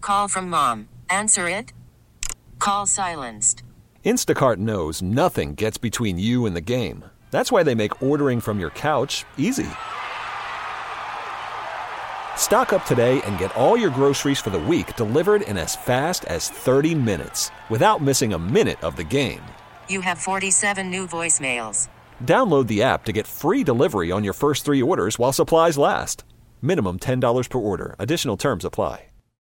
Call from mom. Answer it. Call silenced. Instacart knows nothing gets between you and the game. That's why they make ordering from your couch easy. Stock up today and get all your groceries for the week delivered in as fast as 30 minutes without missing a minute of the game. You have 47 new voicemails. Download the app to get free delivery on your first 3 orders while supplies last. Minimum $10 per order. Additional terms apply.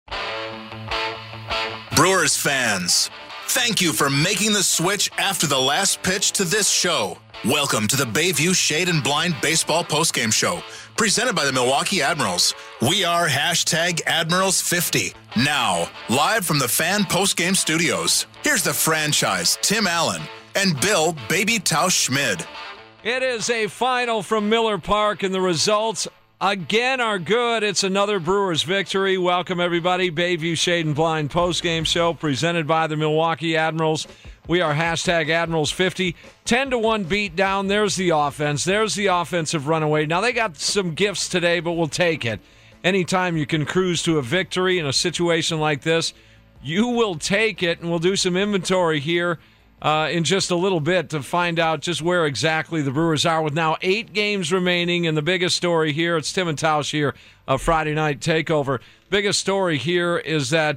Brewers fans, thank you for making the switch after the last pitch to this show. Welcome to the Bayview Shade and Blind Baseball Postgame Show, presented by the Milwaukee Admirals. We are #Admirals50. Now, live from the Fan Postgame Studios, here's the franchise, Tim Allen, and Bill Baby Tausch Schmid. It is a final from Miller Park, and the results again are good. It's another Brewers victory. Welcome, everybody. Bayview Shade and Blind postgame show presented by the Milwaukee Admirals. We are #Admirals50. 10-1 beat down. There's the offense. There's the offensive runaway. Now, they got some gifts today, but we'll take it. Anytime you can cruise to a victory in a situation like this, you will take it, and we'll do some inventory here in just a little bit to find out just where exactly the Brewers are with now 8 games remaining. And the biggest story here, it's Tim and Tausch here, a Friday Night Takeover. Biggest story here is that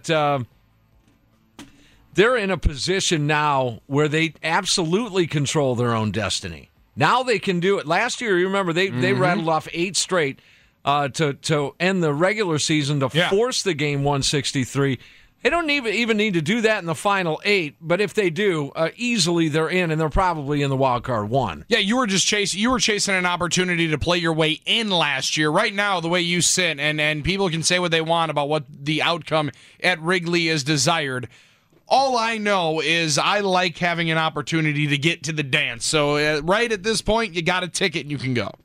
they're in a position now where they absolutely control their own destiny. Now they can do it. Last year, you remember, they rattled off 8 straight to end the regular season to force the game 163. They don't even need to do that in the final 8, but if they do, easily they're in, and they're probably in the wild card 1. Yeah, you were chasing an opportunity to play your way in last year. Right now, the way you sit, and people can say what they want about what the outcome at Wrigley is desired. All I know is I like having an opportunity to get to the dance. So right at this point, you got a ticket and you can go.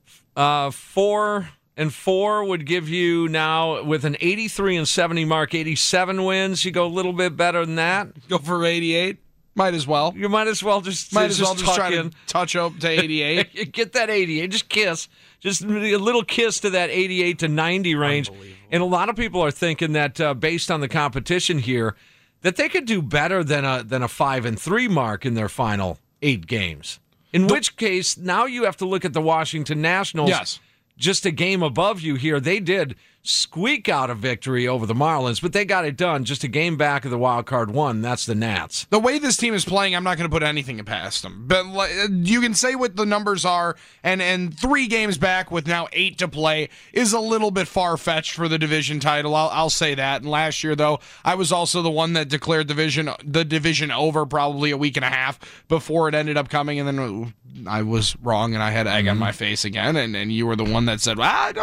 4-4 would give you now, with an 83-70 mark, 87 wins. You go a little bit better than that. Go for 88. Might as well. You might as well just try in. to touch up to 88. Get that 88. Just kiss. Just a little kiss to that 88 to 90 range. And a lot of people are thinking that based on the competition here, that they could do better than a 5-3 mark in their final 8 games. In which case, now you have to look at the Washington Nationals. Yes. Just a game above you here. They did squeak out a victory over the Marlins, but they got it done just a game back of the wild card 1. That's the Nats. The way this team is playing, I'm not going to put anything past them. But you can say what the numbers are, and 3 games back with now 8 to play is a little bit far-fetched for the division title. I'll say that. And last year, though, I was also the one that declared the division over probably a week and a half before it ended up coming, and then I was wrong, and I had egg on my face again, and you were the one that said,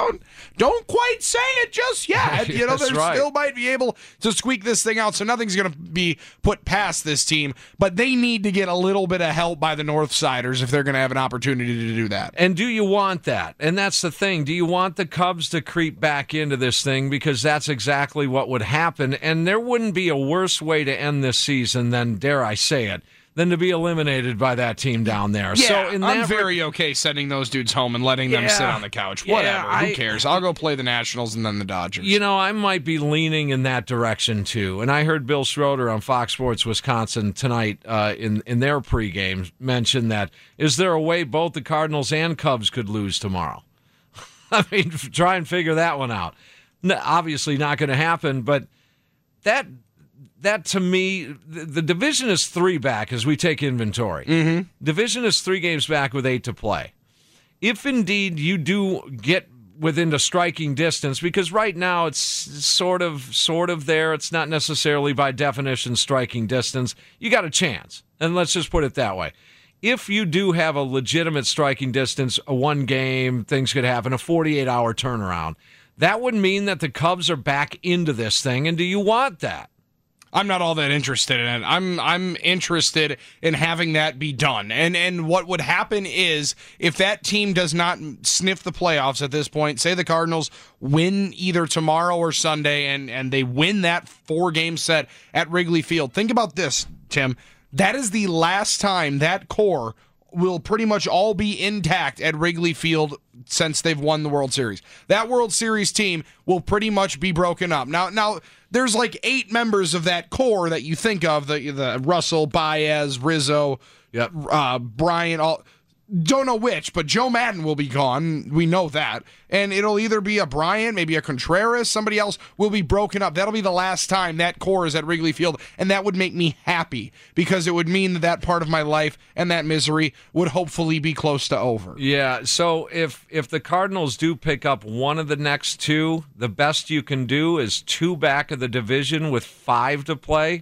don't quite say it just yet. You know, they still might be able to squeak this thing out, so nothing's going to be put past this team, but they need to get a little bit of help by the Northsiders if they're going to have an opportunity to do that. And do you want that? And that's the thing. Do you want the Cubs to creep back into this thing? Because that's exactly what would happen, and there wouldn't be a worse way to end this season than, dare I say it, than to be eliminated by that team down there. Yeah, so I'm very okay sending those dudes home and letting them sit on the couch. Whatever, who cares? I'll go play the Nationals and then the Dodgers. You know, I might be leaning in that direction, too. And I heard Bill Schroeder on Fox Sports Wisconsin tonight in their pregame mention that, is there a way both the Cardinals and Cubs could lose tomorrow? I mean, try and figure that one out. Obviously not going to happen, but that to me, the division is 3 back as we take inventory. Mm-hmm. Division is 3 games back with 8 to play. If indeed you do get within the striking distance, because right now it's sort of there. It's not necessarily by definition striking distance. You got a chance, and let's just put it that way. If you do have a legitimate striking distance, a 1 game, things could happen, a 48-hour turnaround, that would mean that the Cubs are back into this thing, and do you want that? I'm not all that interested in it. I'm interested in having that be done. And what would happen is, if that team does not sniff the playoffs at this point, say the Cardinals win either tomorrow or Sunday, and they win that 4-game set at Wrigley Field. Think about this, Tim. That is the last time that core will pretty much all be intact at Wrigley Field since they've won the World Series. That World Series team will pretty much be broken up. Now there's like 8 members of that core that you think of, the Russell, Baez, Rizzo, Bryant, all. Don't know which, but Joe Madden will be gone. We know that. And it'll either be a Bryant, maybe a Contreras, somebody else will be broken up. That'll be the last time that core is at Wrigley Field, and that would make me happy because it would mean that part of my life and that misery would hopefully be close to over. Yeah, so if the Cardinals do pick up one of the next 2, the best you can do is 2 back of the division with 6 to play.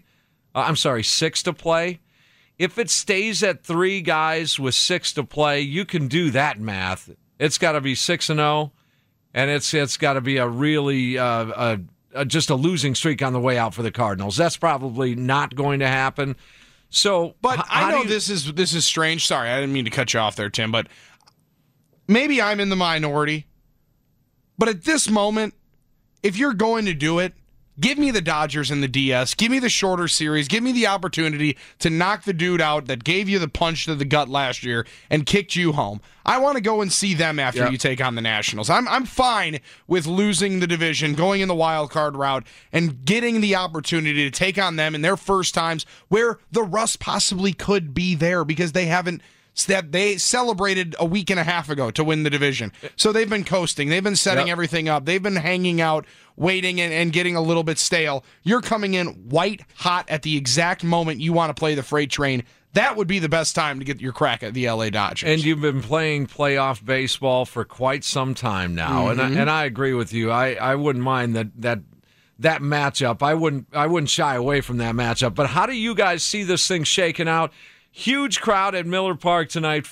If it stays at 3 guys with 6 to play, you can do that math. It's got to be 6-0, and it's got to be a really just a losing streak on the way out for the Cardinals. That's probably not going to happen. So, but I know this is strange. Sorry, I didn't mean to cut you off there, Tim. But maybe I'm in the minority. But at this moment, if you're going to do it, give me the Dodgers in the DS. Give me the shorter series. Give me the opportunity to knock the dude out that gave you the punch to the gut last year and kicked you home. I want to go and see them after you take on the Nationals. I'm fine with losing the division, going in the wild card route, and getting the opportunity to take on them in their first times where the rust possibly could be there because they haven't. That they celebrated a week and a half ago to win the division. So they've been coasting. They've been setting everything up. They've been hanging out, waiting, and getting a little bit stale. You're coming in white hot at the exact moment you want to play the freight train. That would be the best time to get your crack at the LA Dodgers. And you've been playing playoff baseball for quite some time now. Mm-hmm. And I agree with you. I wouldn't mind that matchup. I wouldn't shy away from that matchup. But how do you guys see this thing shaking out? Huge crowd at Miller Park tonight,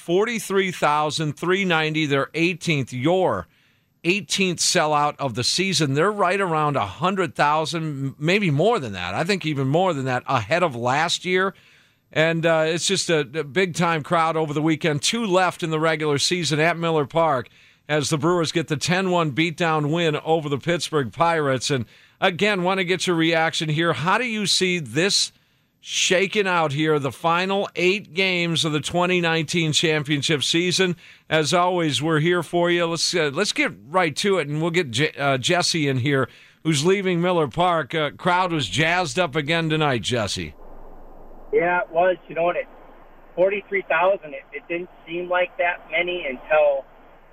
43,390. They're 18th. Your 18th sellout of the season. They're right around 100,000, maybe more than that. I think even more than that, ahead of last year. And it's just a big-time crowd over the weekend. 2 left in the regular season at Miller Park as the Brewers get the 10-1 beatdown win over the Pittsburgh Pirates. And, again, want to get your reaction here. How do you see this shaking out here, the final 8 games of the 2019 championship season? As always, we're here for you. Let's get right to it, and we'll get Jesse in here, who's leaving Miller Park. Crowd was jazzed up again tonight, Jesse. Yeah, it was. You know what? 43,000. It didn't seem like that many until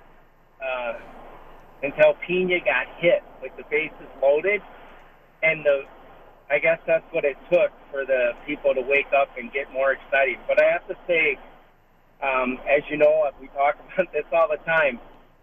Pena got hit with the bases loaded, and I guess that's what it took for the people to wake up and get more excited. But I have to say, as you know, we talk about this all the time,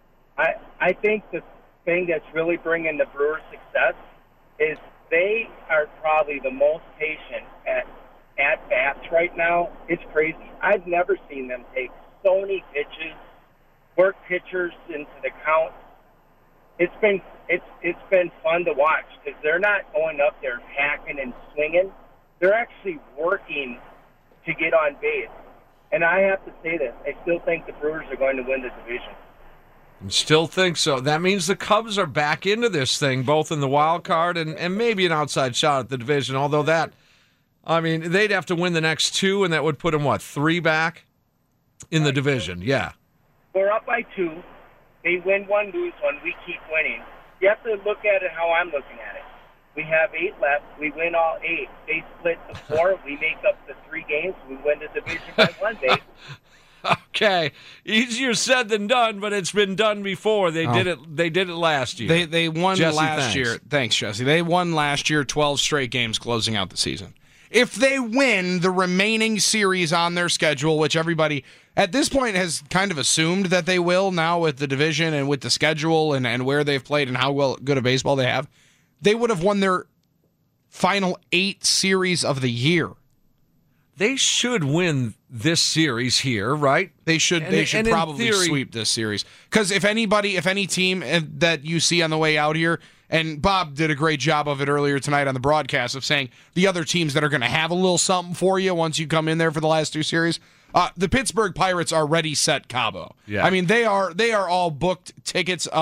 I think the thing that's really bringing the Brewers success is they are probably the most patient at bats right now. It's crazy. I've never seen them take so many pitches, work pitchers into the count. It's been fun to watch because they're not going up there hacking and swinging. They're actually working to get on base. And I have to say this, I still think the Brewers are going to win the division. You still think so? That means the Cubs are back into this thing, both in the wild card and maybe an outside shot at the division, although they'd have to win the next 2, and that would put them, 3 back in the division? Yeah. We're up by 2. They win 1, lose 1. We keep winning. You have to look at it how I'm looking at it. We have 8 left. We win all 8. They split the 4. We make up the 3 games. We win the division by 1 base. Okay, easier said than done, but it's been done before. They did it. They did it last year. They won last year. Thanks, Jesse. They won last year, 12 straight games closing out the season. If they win the remaining series on their schedule, which everybody at this point has kind of assumed that they will now with the division and with the schedule and where they've played and how good a baseball they have, they would have won their final 8 series of the year. They should win this series here, right? They should probably sweep this series. Because if any team that you see on the way out here, and Bob did a great job of it earlier tonight on the broadcast of saying the other teams that are going to have a little something for you once you come in there for the last 2 series, the Pittsburgh Pirates are ready, set, Cabo. Yeah. I mean, they are all booked, tickets up,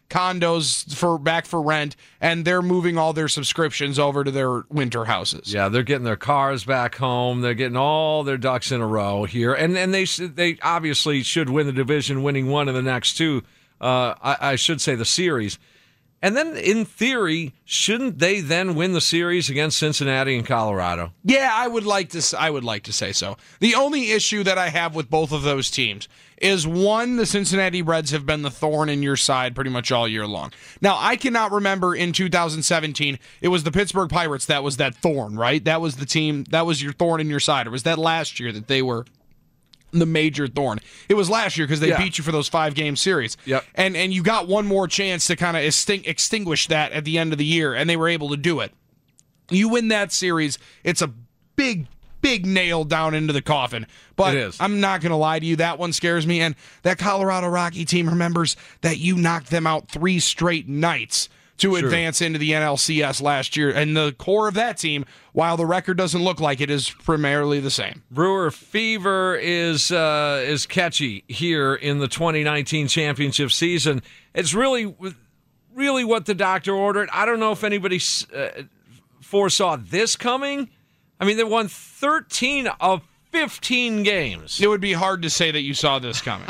condos back for rent, and they're moving all their subscriptions over to their winter houses. Yeah, they're getting their cars back home. They're getting all their ducks in a row here, and they obviously should win the division, winning one of the next two. I should say the series. And then, in theory, shouldn't they then win the series against Cincinnati and Colorado? Yeah, I would like to say so. The only issue that I have with both of those teams is, one, the Cincinnati Reds have been the thorn in your side pretty much all year long. Now, I cannot remember in 2017, it was the Pittsburgh Pirates that was that thorn, right? That was the team, that was your thorn in your side. Or was that last year that they were the major thorn? It was last year because they beat you for those 5-game series. Yep. And you got one more chance to kind of extinguish that at the end of the year, and they were able to do it. You win that series, it's a big nail down into the coffin. But it is. I'm not going to lie to you, that one scares me. And that Colorado Rocky team remembers that you knocked them out 3 straight nights to advance into the NLCS last year. And the core of that team, while the record doesn't look like it, is primarily the same. Brewer fever is catchy here in the 2019 championship season. It's really what the doctor ordered. I don't know if anybody foresaw this coming. I mean, they won 13 of 15 games. It would be hard to say that you saw this coming.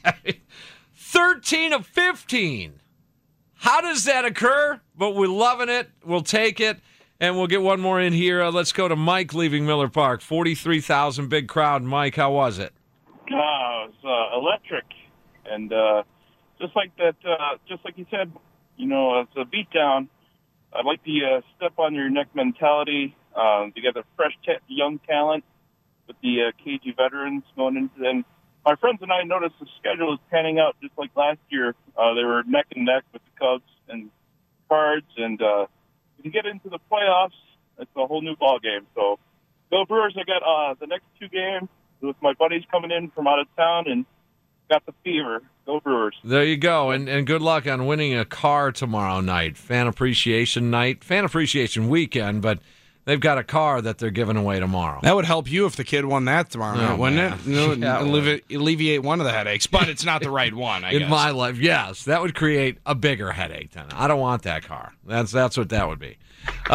13 of 15. How does that occur? But we're loving it. We'll take it. And we'll get one more in here. Let's go to Mike leaving Miller Park. 43,000, big crowd. Mike, how was it? It was electric. And just like that, just like you said, it's a beatdown. I like the step on your neck mentality. You got the fresh, young talent with the KG veterans going into them. My friends and I noticed the schedule is panning out just like last year. They were neck and neck with the Cubs and Cards, and if you get into the playoffs, it's a whole new ball game. So, go Brewers! I got the next 2 games with my buddies coming in from out of town, and got the fever. Go Brewers! There you go, and good luck on winning a car tomorrow night. Fan appreciation night, fan appreciation weekend, but they've got a car that they're giving away tomorrow. That would help you if the kid won that tomorrow night, wouldn't it? Alleviate one of the headaches, but it's not the right one, I guess. In my life, yes. That would create a bigger headache then. I don't want that car. That's what that would be.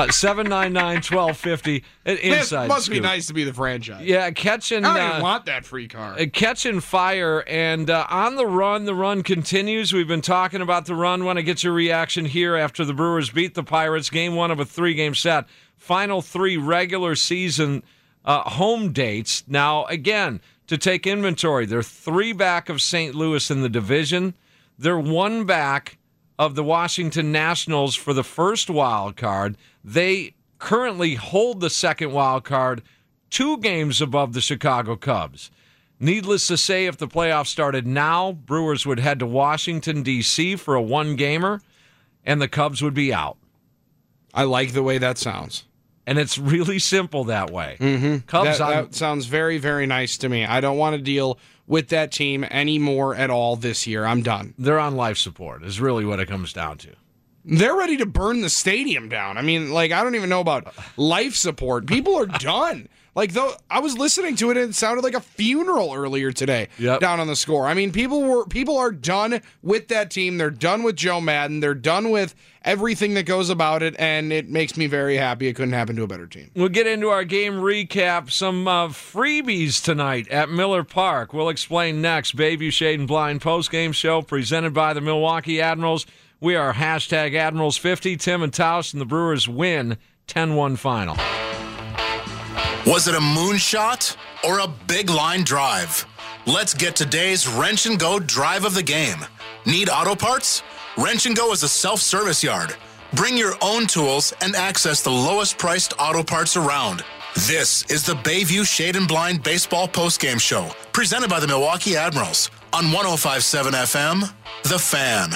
799-1250. This must be nice to be the franchise. Yeah, catching. I don't even want that free car. Catching fire, and on the run continues. We've been talking about the run. Want to get your reaction here after the Brewers beat the Pirates. Game 1 of a 3-game set. Final 3 regular season home dates. Now, again, to take inventory, they're 3 back of St. Louis in the division. They're 1 back of the Washington Nationals for the first wild card. They currently hold the second wild card 2 games above the Chicago Cubs. Needless to say, if the playoffs started now, Brewers would head to Washington, D.C. for a 1-gamer, and the Cubs would be out. I like the way that sounds. And it's really simple that way. Mm-hmm. Cubs that sounds very, very nice to me. I don't want to deal with that team anymore at all this year. I'm done. They're on life support is really what it comes down to. They're ready to burn the stadium down. I mean, I don't even know about life support. People are done. Though I was listening to it and it sounded like a funeral earlier today down on the Score. I mean, people are done with that team. They're done with Joe Madden. They're done with everything that goes about it, and it makes me very happy. It couldn't happen to a better team. We'll get into our game recap. Some freebies tonight at Miller Park. We'll explain next. Bayview Shade and Blind postgame show presented by the Milwaukee Admirals. We are #Admirals50. Tim and Taus, and the Brewers win 10-1 final. Was it a moonshot or a big line drive? Let's get today's Wrench and Go drive of the game. Need auto parts? Wrench and Go is a self-service yard. Bring your own tools and access the lowest priced auto parts around. This is the Bayview Shade and Blind Baseball Postgame Show, presented by the Milwaukee Admirals on 105.7 FM, The Fan.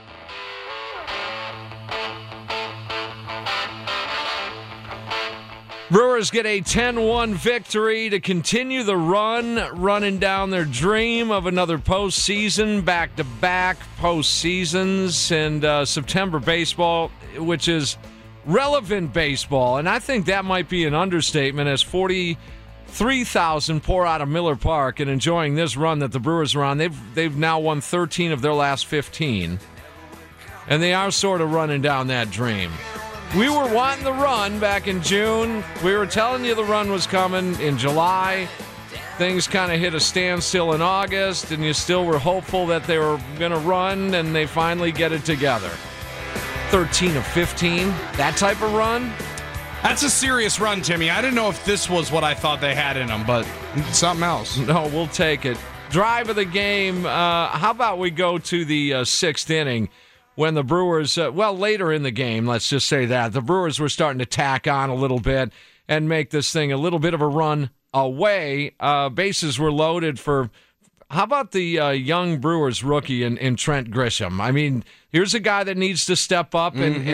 Brewers get a 10-1 victory to continue the running down their dream of another postseason, back-to-back postseasons, and September baseball, which is relevant baseball. And I think that might be an understatement as 43,000 pour out of Miller Park and enjoying this run that the Brewers are on. They've now won 13 of their last 15. And they are sort of running down that dream. We were wanting the run back in June. We were telling you the run was coming in July. Things kind of hit a standstill in August, and you still were hopeful that they were going to run, and they finally get it together. 13 of 15, that type of run? That's a serious run, Timmy. I didn't know if this was what I thought they had in them, but something else. No, we'll take it. Drive of the game, how about we go to the sixth inning when the Brewers, later in the game, let's just say that, the Brewers were starting to tack on a little bit and make this thing a little bit of a run away. Bases were loaded for, how about the young Brewers rookie in Trent Grisham? I mean, here's a guy that needs to step up, and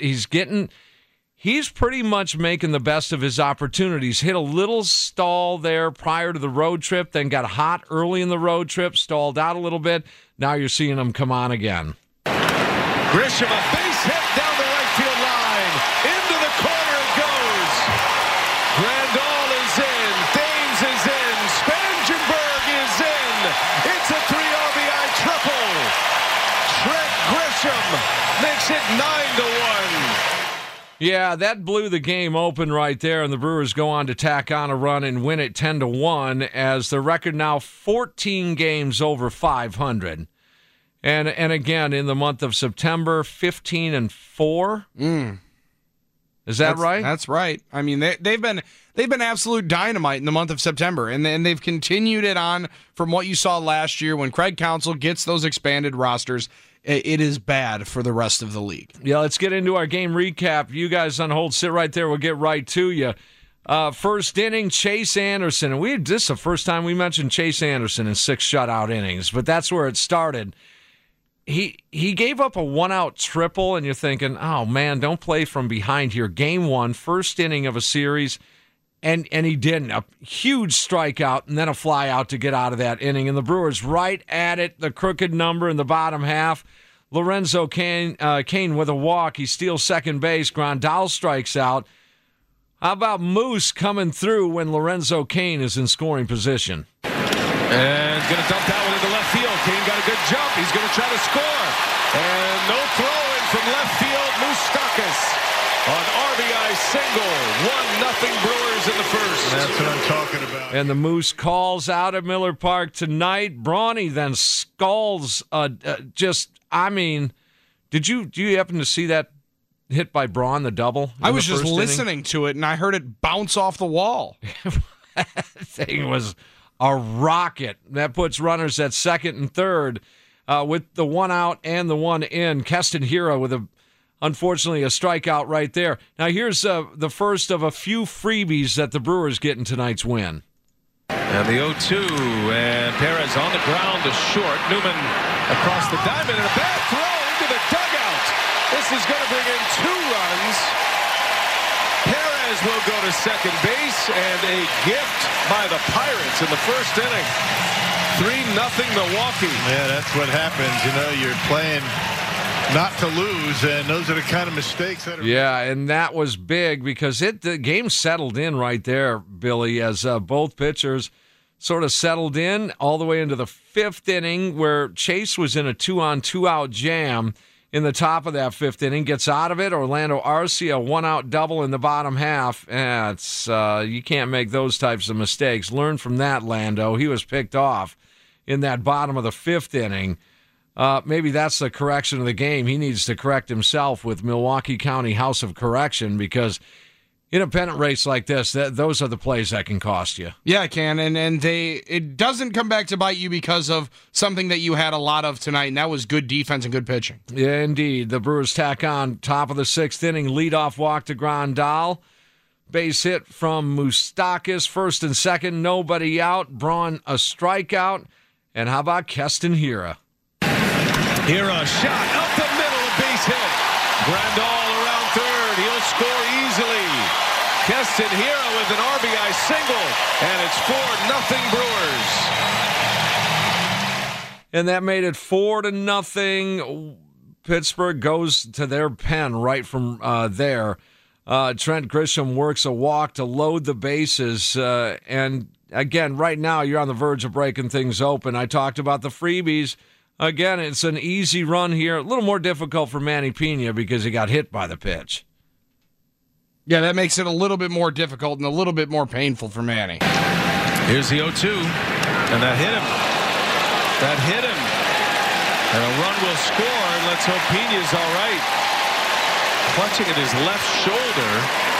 he's pretty much making the best of his opportunities. Hit a little stall there prior to the road trip, then got hot early in the road trip, stalled out a little bit. Now you're seeing him come on again. Grisham, a base hit down the right field line. Into the corner it goes. Grandal is in. Thames is in. Spangenberg is in. It's a 3 RBI triple. Trent Grisham makes it 9-1. Yeah, that blew the game open right there, and the Brewers go on to tack on a run and win it 10-1 as the record now 14 games over 500. And again, in the month of September, 15-4. Is that right? That's right. I mean, they've been absolute dynamite in the month of September, and they've continued it on from what you saw last year when Craig Counsell gets those expanded rosters. It is bad for the rest of the league. Yeah, let's get into our game recap. You guys on hold, sit right there. We'll get right to you. First inning, Chase Anderson. And this is the first time we mentioned Chase Anderson in 6 shutout innings, but that's where it started. He gave up a 1-out triple, and you're thinking, oh, man, don't play from behind here. Game 1, first inning of a series, and he didn't. A huge strikeout and then a fly out to get out of that inning. And the Brewers right at it, the crooked number in the bottom half. Lorenzo Cain with a walk. He steals second base. Grandal strikes out. How about Moose coming through when Lorenzo Cain is in scoring position? And going to dump that one into left field. Cain got a good jump. He's going to try to score. And no throw-in from left field. Moustakas on RBI single. 1-0 Brewers in the first. That's what I'm talking about. And the Moose calls out at Miller Park tonight. Brawny then skulls. Did you happen to see that hit by Braun, the double? I was just listening to it, and I heard it bounce off the wall. That thing was a rocket. That puts runners at second and third with the 1 out and the 1 in. Keston Hiura with unfortunately a strikeout right there. Now here's the first of a few freebies that the Brewers get in tonight's win. And the 0-2, and Perez on the ground to short. Newman across the diamond, and a bad throw into the dugout. This is going to bring in 2 runs. Perez will go to second base, and a gift by the Pirates in the first inning. 3-0 Milwaukee. Yeah, that's what happens. You know, you're playing not to lose, and those are the kind of mistakes that are... Yeah, and that was big because the game settled in right there, Billy, as both pitchers sort of settled in all the way into the 5th inning where Chase was in a 2-on-2-out jam in the top of that 5th inning, gets out of it. Orlando Arcia, a 1-out double in the bottom half. You can't make those types of mistakes. Learn from that, Lando. He was picked off in that bottom of the 5th inning. Maybe that's the correction of the game. He needs to correct himself with Milwaukee County House of Correction because in a pennant race like this, those are the plays that can cost you. Yeah, it can, and it doesn't come back to bite you because of something that you had a lot of tonight, and that was good defense and good pitching. Yeah, indeed. The Brewers tack on top of the 6th inning, leadoff walk to Grandal. Base hit from Moustakas, first and second, nobody out. Braun a strikeout. And how about Keston Hiura? Hiura shot up the middle, a base hit. Grandal around third. He'll score easily. Keston Hiura with an RBI single, and it's 4-0 Brewers. And that made it 4-0. Pittsburgh goes to their pen right from there. Trent Grisham works a walk to load the bases. And again, right now you're on the verge of breaking things open. I talked about the freebies. Again, it's an easy run here. A little more difficult for Manny Pena because he got hit by the pitch. Yeah, that makes it a little bit more difficult and a little bit more painful for Manny. Here's the 0-2, and that hit him. That hit him. And a run will score, and let's hope Pena's all right. Clutching at his left shoulder.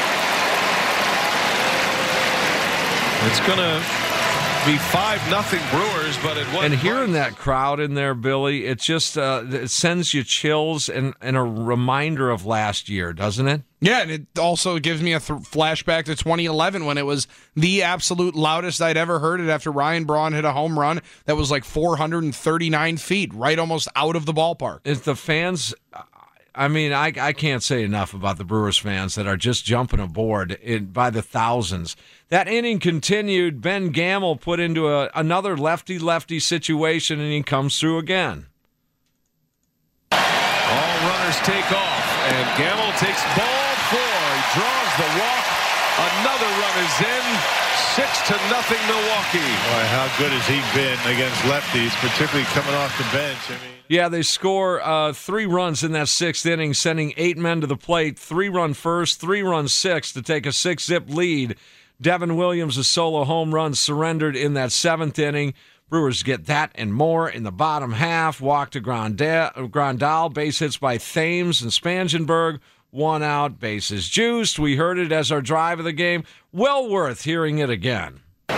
It's going to be 5-0 Brewers, but it wasn't. And hearing that crowd in there, Billy, it just it sends you chills and a reminder of last year, doesn't it? Yeah, and it also gives me a flashback to 2011 when it was the absolute loudest I'd ever heard it after Ryan Braun hit a home run that was like 439 feet, right almost out of the ballpark. It's the fans. I mean, I can't say enough about the Brewers fans that are just jumping aboard by the thousands. That inning continued. Ben Gamel put into another lefty-lefty situation, and he comes through again. All runners take off, and Gamel takes ball 4. He draws the walk. Another run is in. 6-0 Milwaukee. Boy, how good has he been against lefties, particularly coming off the bench? I mean, yeah, they score 3 runs in that 6th inning, sending 8 men to the plate. 3-run first, 3-run 6th to take a 6-zip lead. Devin Williams, a solo home run, surrendered in that 7th inning. Brewers get that and more in the bottom half. Walk to Grandal, base hits by Thames and Spangenberg. 1 out, bases juiced. We heard it as our drive of the game. Well worth hearing it again.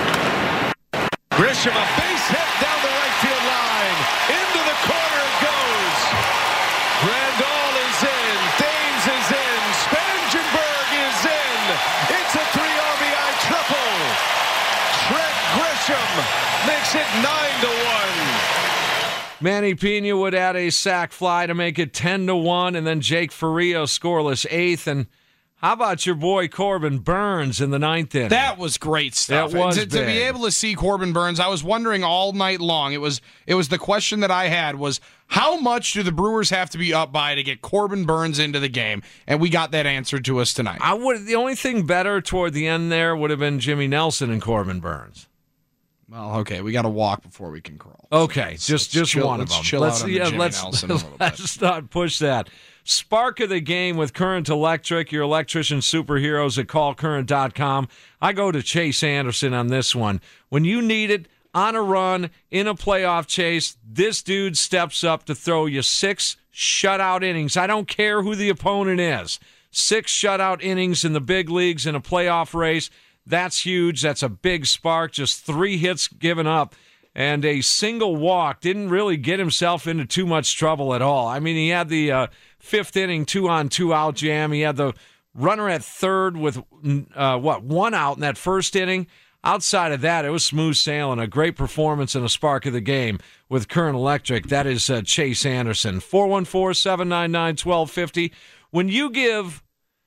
Grisham, a base hit down the right field line. Into the corner it goes. Grandal is in. Thames is in. Spangenberg is in. It's a 3 RBI triple. Trent Grisham makes it 9-1. Manny Pena would add a sac fly to make it 10-1, and then Jake Faria scoreless 8th. And how about your boy Corbin Burns in the 9th inning? That was great stuff. That was to be able to see Corbin Burns, I was wondering all night long. It was the question that I had was, how much do the Brewers have to be up by to get Corbin Burns into the game? And we got that answered to us tonight. The only thing better toward the end there would have been Jimmy Nelson and Corbin Burns. Well, okay, we got to walk before we can crawl. Okay, just one of them. Let's chill out on the Jimmy Nelson a little bit. Let's not push that. Spark of the game with Current Electric, your electrician superheroes at callcurrent.com. I go to Chase Anderson on this one. When you need it, on a run, in a playoff chase, this dude steps up to throw you 6 shutout innings. I don't care who the opponent is. 6 shutout innings in the big leagues in a playoff race. That's huge. That's a big spark. Just 3 hits given up and a single walk. Didn't really get himself into too much trouble at all. I mean, he had the 5th inning 2-on-2 out jam. He had the runner at third with, 1 out in that 1st inning. Outside of that, it was smooth sailing. A great performance and a spark of the game with Current Electric. That is Chase Anderson. 414-799-1250. When you give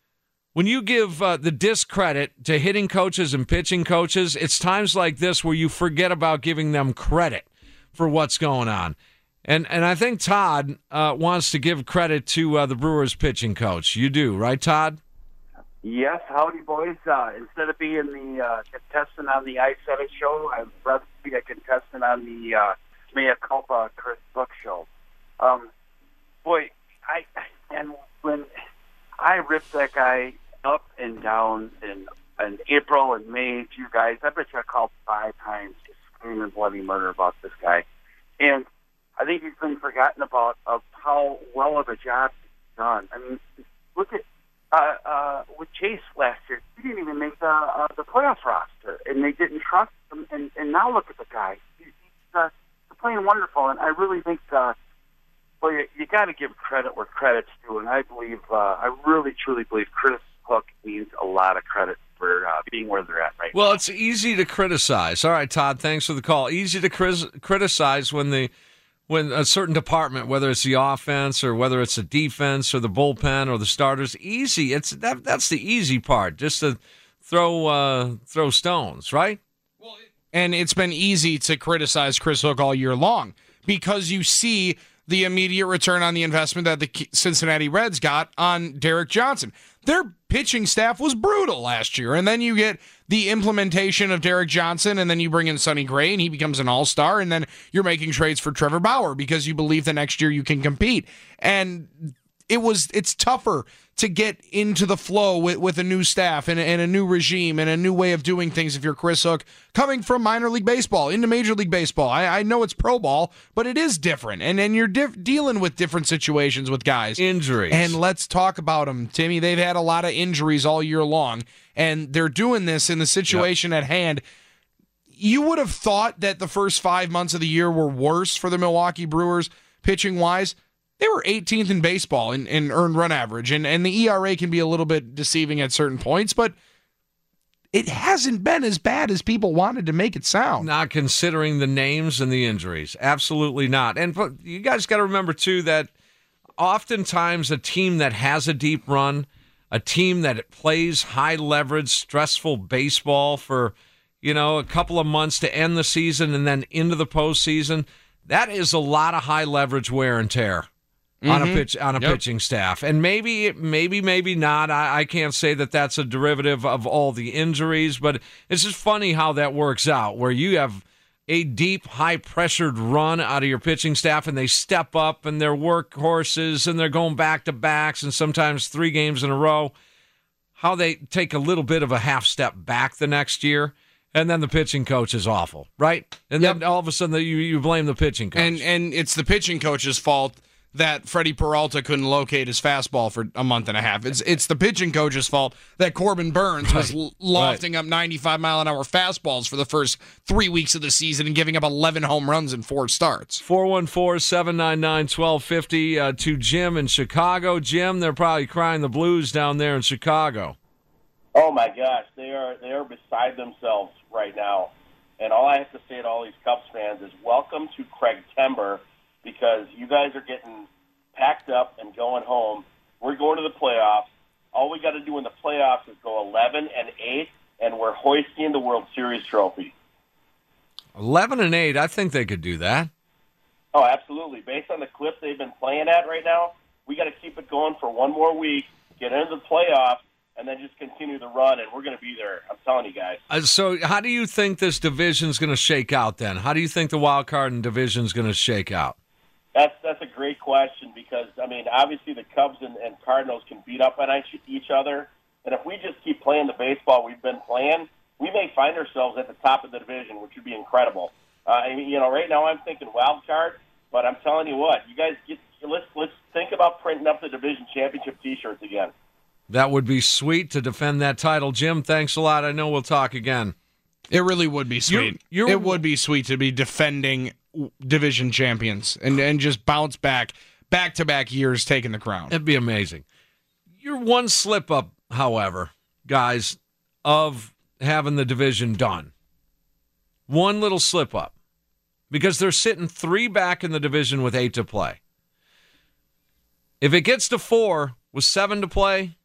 the discredit to hitting coaches and pitching coaches, it's times like this where you forget about giving them credit for what's going on. And I think Todd wants to give credit to the Brewers pitching coach. You do, right, Todd? Yes, howdy, boys. Instead of being the contestant on the I-7 show, I'd rather be a contestant on the Mea Culpa Chris Book show. When I ripped that guy up and down in April and May to you guys, I bet you I called 5 times just screaming bloody murder about this guy. And I think he's been forgotten about of how well of a job he's done. I mean, look at with Chase last year. He didn't even make the playoff roster, and they didn't trust him. And now look at the guy. He's playing wonderful, and I really think you got to give credit where credit's due, and I believe, I really, truly believe Chris Hook needs a lot of credit for being where they're at right now. Well, it's easy to criticize. All right, Todd, thanks for the call. Easy to criticize when a certain department, whether it's the offense or whether it's the defense or the bullpen or the starters, easy. That's the easy part, just to throw stones, right? Well, and it's been easy to criticize Chris Hook all year long because you see the immediate return on the investment that the Cincinnati Reds got on Derek Johnson. Their pitching staff was brutal last year. And then you get the implementation of Derek Johnson, and then you bring in Sonny Gray, and he becomes an all-star, and then you're making trades for Trevor Bauer because you believe the next year you can compete. And it's tougher to get into the flow with a new staff and a new regime and a new way of doing things if you're Chris Hook coming from minor league baseball into Major League Baseball. I know it's pro ball, but it is different. And you're dealing with different situations with guys. Injuries. And let's talk about them, Timmy. They've had a lot of injuries all year long, and they're doing this in the situation at hand. You would have thought that the first 5 months of the year were worse for the Milwaukee Brewers pitching-wise. They were 18th in baseball in earned run average, and the ERA can be a little bit deceiving at certain points, but it hasn't been as bad as people wanted to make it sound. Not considering the names and the injuries. Absolutely not. And you guys got to remember, too, that oftentimes a team that has a deep run, a team that plays high-leverage, stressful baseball for, a couple of months to end the season and then into the postseason, that is a lot of high-leverage wear and tear on a pitching staff. And maybe not. I can't say that that's a derivative of all the injuries, but it's just funny how that works out, where you have a deep, high-pressured run out of your pitching staff, and they step up, and they're workhorses, and they're going back-to-backs, and sometimes 3 games in a row, how they take a little bit of a half step back the next year, and then the pitching coach is awful, right? And then all of a sudden you blame the pitching coach. And it's the pitching coach's fault that Freddie Peralta couldn't locate his fastball for a month and a half. It's the pitching coach's fault that Corbin Burns was lofting up 95-mile-an-hour fastballs for the first 3 weeks of the season and giving up 11 home runs in 4 starts. 414-799-1250 to Jim in Chicago. Jim, they're probably crying the blues down there in Chicago. Oh, my gosh. They are beside themselves right now. And all I have to say to all these Cubs fans is welcome to Craig Timber, because you guys are getting packed up and going home. We're going to the playoffs. All we got to do in the playoffs is go 11-8, and we're hoisting the World Series trophy. 11-8, I think they could do that. Oh, absolutely. Based on the clip they've been playing at right now, we got to keep it going for one more week, get into the playoffs, and then just continue the run, and we're going to be there. I'm telling you guys. So how do you think this division's going to shake out then? How do you think the wild card and division's going to shake out? That's a great question because, obviously the Cubs and Cardinals can beat up on each other. And if we just keep playing the baseball we've been playing, we may find ourselves at the top of the division, which would be incredible. Right now I'm thinking wild card, but I'm telling you what, you guys let's think about printing up the division championship T-shirts again. That would be sweet to defend that title. Jim, thanks a lot. I know we'll talk again. It really would be sweet. It would be sweet to be defending division champions and just bounce back-to-back years taking the crown. It'd be amazing. You're one slip up, however, guys, of having the division done. One little slip up. Because they're sitting 3 back in the division with 8 to play. If it gets to 4 with 7 to play,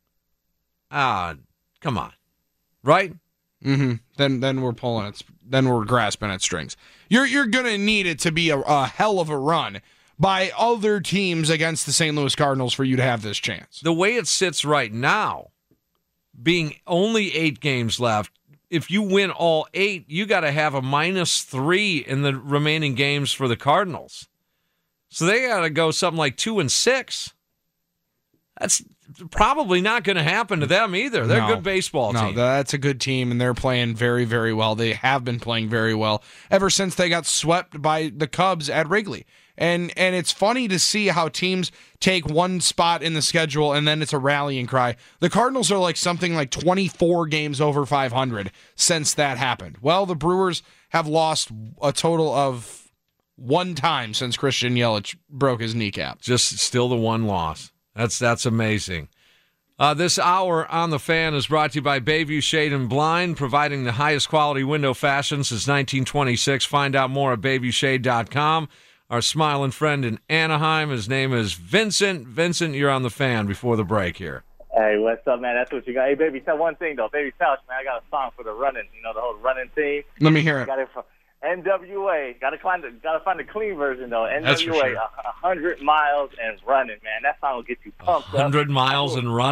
come on. Right? Mm-hmm. Then we're pulling it. Then we're grasping at strings. You're gonna need it to be a hell of a run by other teams against the St. Louis Cardinals for you to have this chance. The way it sits right now, being only 8 games left, if you win all 8, you got to have a -3 in the remaining games for the Cardinals. So they got to go something like 2-6. That's probably not going to happen to them either. They're a good baseball team. No, that's a good team, and they're playing very, very well. They have been playing very well ever since they got swept by the Cubs at Wrigley. And it's funny to see how teams take one spot in the schedule and then it's a rallying cry. The Cardinals are like something like 24 games over 500 since that happened. Well, the Brewers have lost a total of 1 time since Christian Yelich broke his kneecap. Just still the 1 loss. That's amazing. This hour on The Fan is brought to you by Bayview Shade and Blind, providing the highest quality window fashion since 1926. Find out more at BayviewShade.com. Our smiling friend in Anaheim, his name is Vincent. Vincent, you're on The Fan before the break here. Hey, what's up, man? That's what you got. Hey, baby, tell one thing, though. Baby Couch, man, I got a song for the running, the whole running team. Let me hear it. Got it from NWA. Got to find the clean version, though. NWA, That's for sure. 100 miles and running, man. That song will get you pumped 100 miles and running?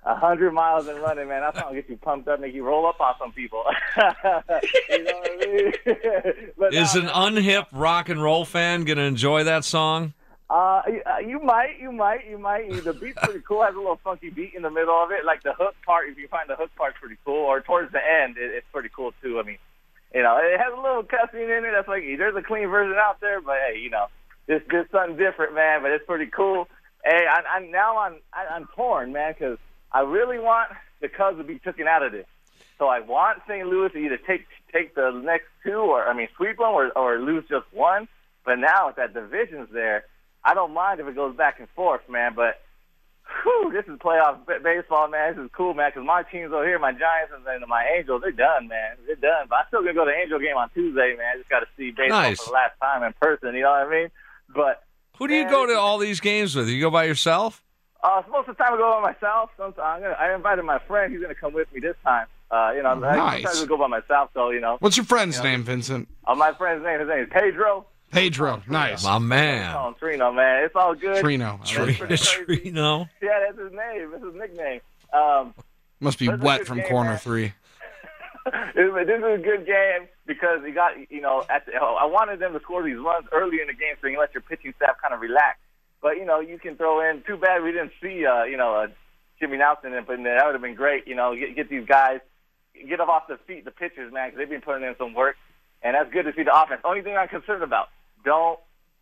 100 miles and running, man. That song gets you pumped up, make you roll up on some people. You know what I mean? But Is an unhip rock and roll fan going to enjoy that song? You might. The beat's pretty cool. It has a little funky beat in the middle of it. Like the hook part, if you find the hook part's pretty cool. Or towards the end, it's pretty cool, too. I mean, you know, it has a little cussing in it. That's like, there's a clean version out there, but hey, you know, this something different, man. But it's pretty cool. Hey, I'm torn, man, because I really want the Cubs to be taken out of this. So I want St. Louis to either take the next two, sweep them or lose just one. But now with that division's there, I don't mind if it goes back and forth, man. But this is playoff baseball, man. This is cool, man, because my teams over here, my Giants and my Angels, they're done, man. They're done. But I'm still going to go to the Angel game on Tuesday, man. I just got to see baseball for the last time in person, you know what I mean? But who do you go to all these games with? You go by yourself? Most of the time I go by myself. I invited my friend. He's going to come with me this time. Sometimes I go by myself, so, you know. What's your friend's name, Vincent? My friend's name, his name is Pedro. Pedro, nice. My man. I call him Trino, man. It's all good. Trino. Trino? Yeah, that's his name. That's his nickname. Must be wet from corner 3. This is a good game because you got, you know, I wanted them to score these runs early in the game so you can let your pitching staff kind of relax. But, you know, you can throw in. Too bad we didn't see, Jimmy Nelson, but that would have been great. You know, get these guys, get them off their feet, the pitchers, man, because they've been putting in some work. And that's good to see the offense. Only thing I'm concerned about, don't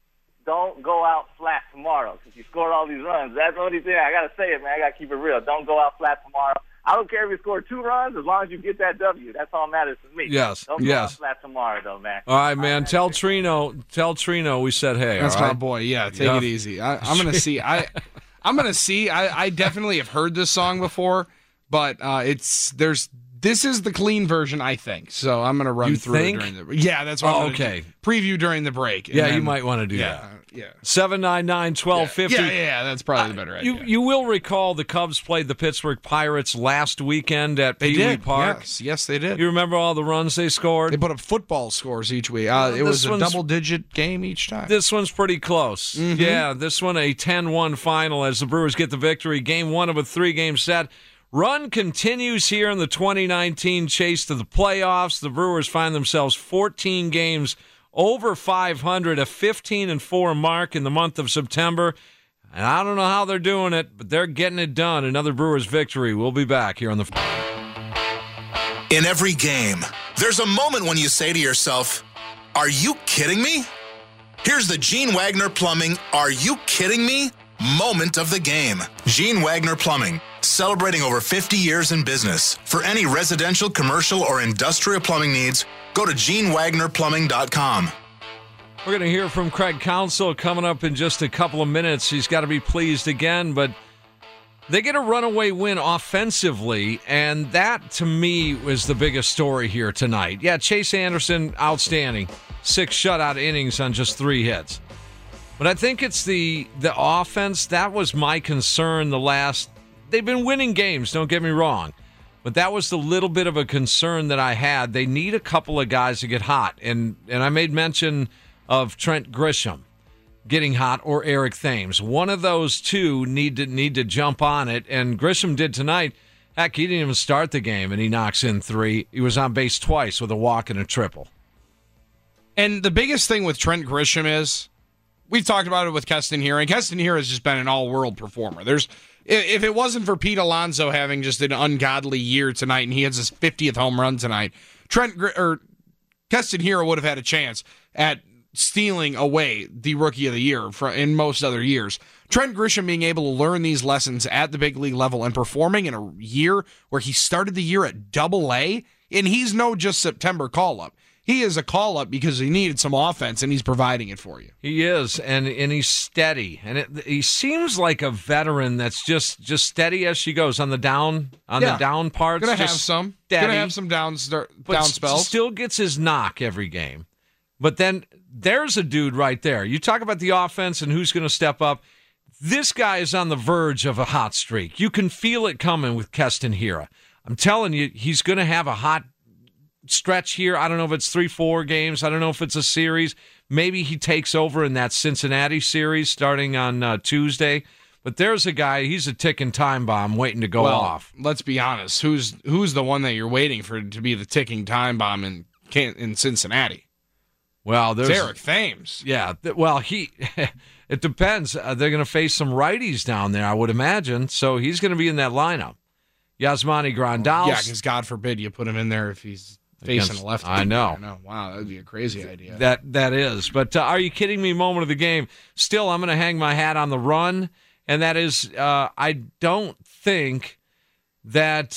go out flat tomorrow because you scored all these runs. That's the only thing. I got to say it, man. I got to keep it real. Don't go out flat tomorrow. I don't care if you score 2 runs as long as you get that W. That's all that matters to me. Yes. Don't go out flat tomorrow, though, man. All right, man. Tell Trino we said hey. That's all right? my boy. Yeah, take it easy. I'm going to see. I'm going to see. I definitely have heard this song before, but this is the clean version, I think. So I'm going to run through it during the. Yeah, that's what I'm going to do. Preview during the break. Yeah, you might want to do that. Yeah. 799-1250. Yeah, that's probably the better idea. You will recall the Cubs played the Pittsburgh Pirates last weekend at Pee Wee Park. Yes, they did. You remember all the runs they scored? They put up football scores each week. It was a double-digit game each time. This one's pretty close. Mm-hmm. Yeah, this one a 10-1 final as the Brewers get the victory. Game 1 of a 3-game set. Run continues here in the 2019 chase to the playoffs. The Brewers find themselves 14 games over 500, a 15-4 mark in the month of September. And I don't know how they're doing it, but they're getting it done. Another Brewers victory. We'll be back here on the... In every game, there's a moment when you say to yourself, are you kidding me? Here's the Gene Wagner Plumbing Are You Kidding Me? Moment of the game. Gene Wagner Plumbing, celebrating over 50 years in business. For any residential, commercial, or industrial plumbing needs, go to GeneWagnerPlumbing.com. We're going to hear from Craig Counsell coming up in just a couple of minutes. He's got to be pleased again, but they get a runaway win offensively, and that, to me, was the biggest story here tonight. Yeah, Chase Anderson, outstanding. 6 shutout innings on just 3 hits. But I think it's the offense. That was my concern they've been winning games, don't get me wrong. But that was the little bit of a concern that I had. They need a couple of guys to get hot. And I made mention of Trent Grisham getting hot or Eric Thames. One of those two need to jump on it. And Grisham did tonight. Heck, he didn't even start the game, and he knocks in 3. He was on base twice with a walk and a triple. And the biggest thing with Trent Grisham is, we've talked about it with Keston Hiura, and Keston Hiura has just been an all-world performer. If it wasn't for Pete Alonso having just an ungodly year tonight, and he has his 50th home run tonight, Keston Hiura would have had a chance at stealing away the Rookie of the Year in most other years. Trent Grisham being able to learn these lessons at the big league level and performing in a year where he started the year at Double-A, and he's no just September call-up. He is a call-up because he needed some offense, and he's providing it for you. He is, and he's steady. And he seems like a veteran that's just steady as she goes on the down parts. Gonna have some down spells. Still gets his knock every game. But then there's a dude right there. You talk about the offense and who's going to step up. This guy is on the verge of a hot streak. You can feel it coming with Keston Hiura. I'm telling you, he's going to have a hot stretch here. I don't know if it's 3-4 games. I don't know if it's a series. Maybe he takes over in that Cincinnati series starting on Tuesday. But there's a guy, he's a ticking time bomb waiting to go off. Let's be honest. Who's the one that you're waiting for to be the ticking time bomb in Cincinnati? Well, there's it's Eric Thames. Yeah. Well, it depends. They're going to face some righties down there, I would imagine. So he's going to be in that lineup. Yasmani Grandal. Yeah, because God forbid you put him in there if he's facing a lefty. I know. Wow, that would be a crazy idea. That is. But are you kidding me? Moment of the game. Still, I'm going to hang my hat on the run, and that is I don't think that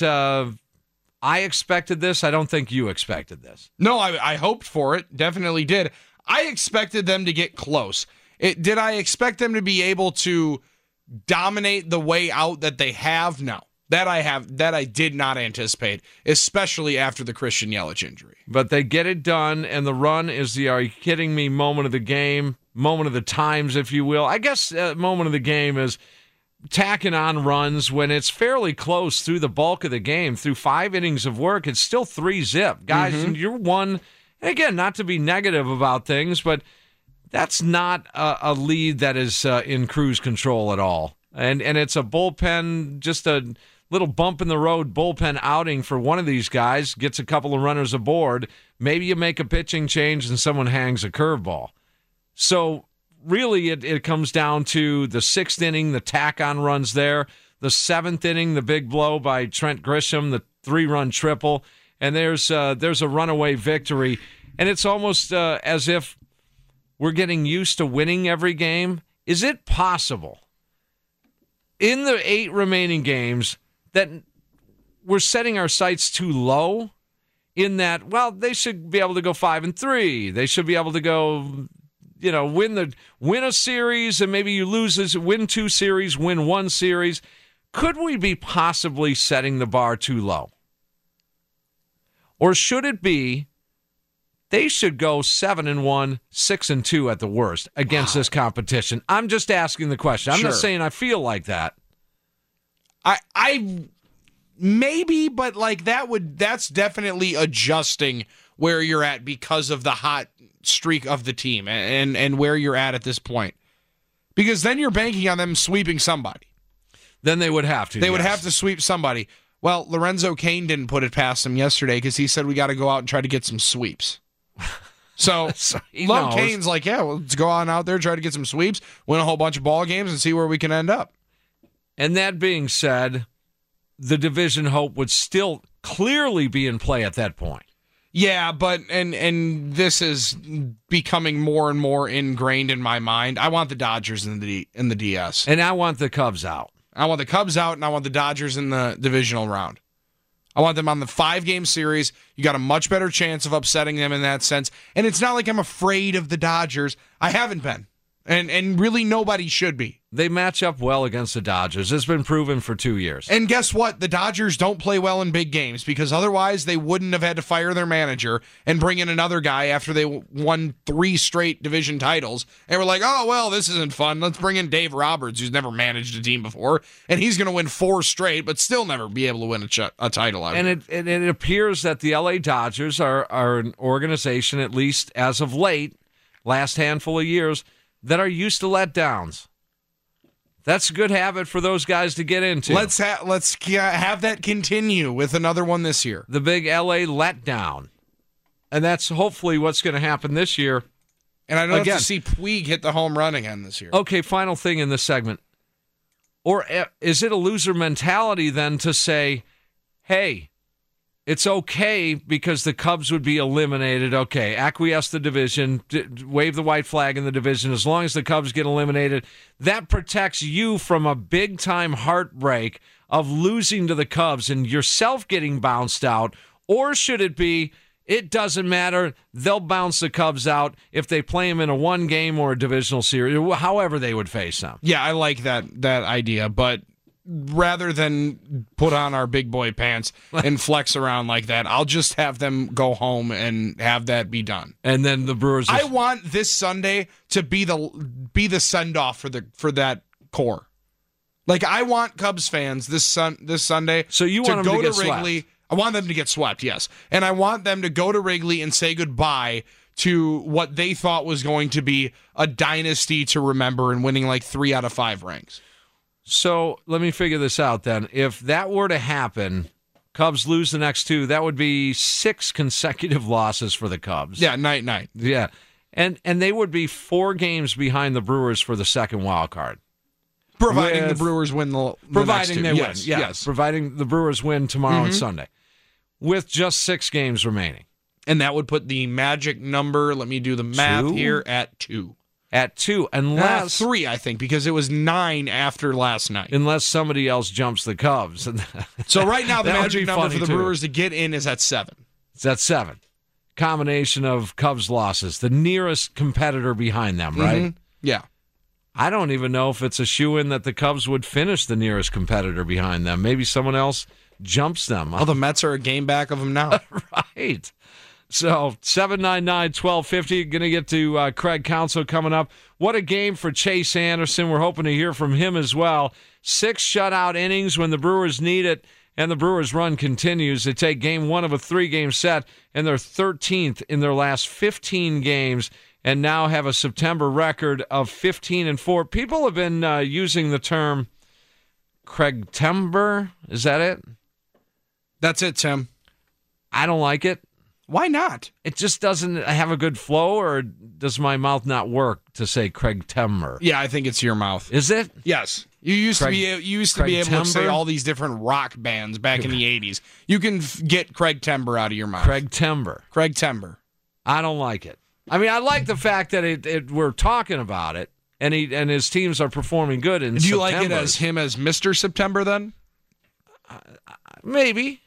I expected this. I don't think you expected this. No, I hoped for it. Definitely did. I expected them to get close. Did I expect them to be able to dominate the way out that they have? No. That I did not anticipate, especially after the Christian Yelich injury. But they get it done, and the run is the are you kidding me moment of the game, moment of the times, if you will. I guess moment of the game is tacking on runs when it's fairly close through the bulk of the game. Through 5 innings of work, it's still 3-zip. Guys, and you're one, and again, not to be negative about things, but that's not a lead that is in cruise control at all. And it's a bullpen, just a little bump in the road bullpen outing for one of these guys, gets a couple of runners aboard. Maybe you make a pitching change and someone hangs a curveball. So really it comes down to the 6th inning, the tack-on runs there, the 7th inning, the big blow by Trent Grisham, the 3-run triple, and there's a runaway victory. And it's almost as if we're getting used to winning every game. Is it possible in the 8 remaining games that we're setting our sights too low in that, well, they should be able to go 5-3. They should be able to go, win a series, and maybe you win 2 series, win 1 series. Could we be possibly setting the bar too low? Or should it be they should go 7-1, 6-2 at the worst against this competition? I'm just asking the question. I'm not saying I feel like that. I maybe, but like that's definitely adjusting where you're at because of the hot streak of the team and where you're at this point. Because then you're banking on them sweeping somebody. Then they would have to. They would have to sweep somebody. Well, Lorenzo Cain didn't put it past him yesterday because he said we got to go out and try to get some sweeps. So Love Cain's like, yeah, well, let's go on out there, try to get some sweeps, win a whole bunch of ball games, and see where we can end up. And that being said, the division hope would still clearly be in play at that point. Yeah, but and this is becoming more and more ingrained in my mind. I want the Dodgers in the DS. And I want the Cubs out. I want the Cubs out, and I want the Dodgers in the divisional round. I want them on the 5-game series. You got a much better chance of upsetting them in that sense. And it's not like I'm afraid of the Dodgers. I haven't been. And really nobody should be. They match up well against the Dodgers. It's been proven for 2 years. And guess what? The Dodgers don't play well in big games because otherwise they wouldn't have had to fire their manager and bring in another guy after they won 3 straight division titles. And we're like, oh, well, this isn't fun. Let's bring in Dave Roberts, who's never managed a team before. And he's going to win 4 straight, but still never be able to win a title out of it. And it appears that the LA Dodgers are an organization, at least as of late, last handful of years, that are used to letdowns. That's a good habit for those guys to get into. Let's have that continue with another one this year. The big LA letdown. And that's hopefully what's going to happen this year. And I'd love to see Puig hit the home run again this year. Okay, final thing in this segment. Or is it a loser mentality then to say, hey, it's okay because the Cubs would be eliminated. Okay, acquiesce the division, wave the white flag in the division. As long as the Cubs get eliminated, that protects you from a big-time heartbreak of losing to the Cubs and yourself getting bounced out. Or should it be, it doesn't matter, they'll bounce the Cubs out if they play them in a 1-game or a divisional series, however they would face them. Yeah, I like that idea, but rather than put on our big boy pants and flex around like that, I'll just have them go home and have that be done. And then the Brewers. I want this Sunday to be the send off for that core. Like I want Cubs fans this Sunday. So you want them to get Wrigley. Swept. I want them to get swept, yes, and I want them to go to Wrigley and say goodbye to what they thought was going to be a dynasty to remember and winning like 3 out of 5 rings. So let me figure this out then. If that were to happen, Cubs lose the next 2, that would be 6 consecutive losses for the Cubs. Yeah, night. Yeah. And they would be 4 games behind the Brewers for the second wild card. Providing the Brewers win the providing next 2. they win. Yes. Providing the Brewers win tomorrow and Sunday. With just 6 games remaining. And that would put the magic number, let me do the math here, at 2. At 2, unless 3, I think, because it was 9 after last night. Unless somebody else jumps the Cubs. So right now, the magic number for the too. Brewers to get in is at 7. It's at 7. Combination of Cubs losses. The nearest competitor behind them, right? Yeah. I don't even know if it's a shoo-in that the Cubs would finish the nearest competitor behind them. Maybe someone else jumps them. Oh, the Mets are a game back of them now. Right. So 799-1250. Going to get to Craig Counsell coming up. What a game for Chase Anderson. We're hoping to hear from him as well. 6 shutout innings when the Brewers need it, and the Brewers' run continues. They take game 1 of a 3-game set, and they're 13th in their last 15 games, and now have a September record of 15-4. People have been using the term Craig-tember. Is that it? That's it, Tim. I don't like it. Why not? It just doesn't have a good flow, or does my mouth not work to say Craig-tember? Yeah, I think it's your mouth. Is it? Yes. You used to be able to say all these different rock bands back in the 80s. You can get Craig-tember out of your mouth. Craig-tember. Craig-tember. I don't like it. I mean, I like the fact that we're talking about it, and his teams are performing good in September. Do you like it as him as Mr. September then? Maybe.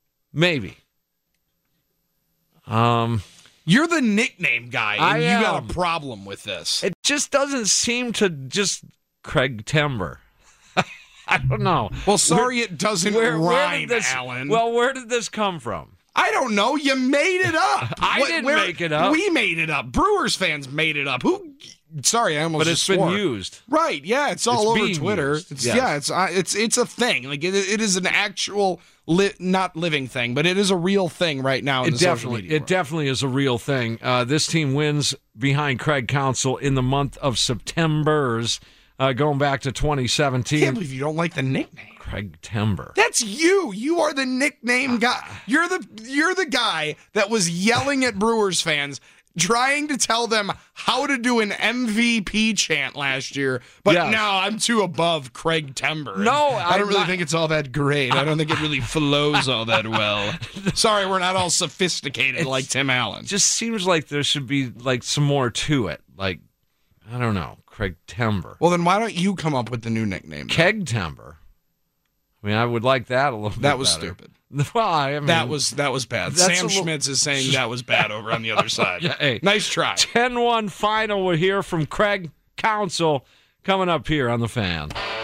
You're the nickname guy, and you got a problem with this. It just doesn't seem to just Craig-tember. I don't know. Well, sorry, it doesn't rhyme, Alan. Well, where did this come from? I don't know. You made it up. I didn't make it up. We made it up. Brewers fans made it up. Sorry, I almost. But it's been used, right? Yeah, it's all over Twitter. Yeah, it's a thing. Like it is an actual not living thing, but it is a real thing right now. In the social media world. Definitely is a real thing. This team wins behind Craig Counsell in the month of September's, going back to 2017. I can't believe you don't like the nickname. Craig-tember. That's you. You are the nickname guy. You're the guy that was yelling at Brewers fans, trying to tell them how to do an MVP chant last year. But now I'm too above Craig-tember. No, I don't really think it's all that great. I don't think it really flows all that well. Sorry, we're not all sophisticated like Tim Allen. It just seems like there should be like some more to it. Like, I don't know, Craig-tember. Well, then why don't you come up with the new nickname? Keg-tember. I mean, I would like that a little bit. That was better. Stupid. Well, I mean, that was bad. Sam Schmitz is saying that was bad over on the other side. Hey, nice try. 10-1 final. We'll hear from Craig Counsell coming up here on The Fan.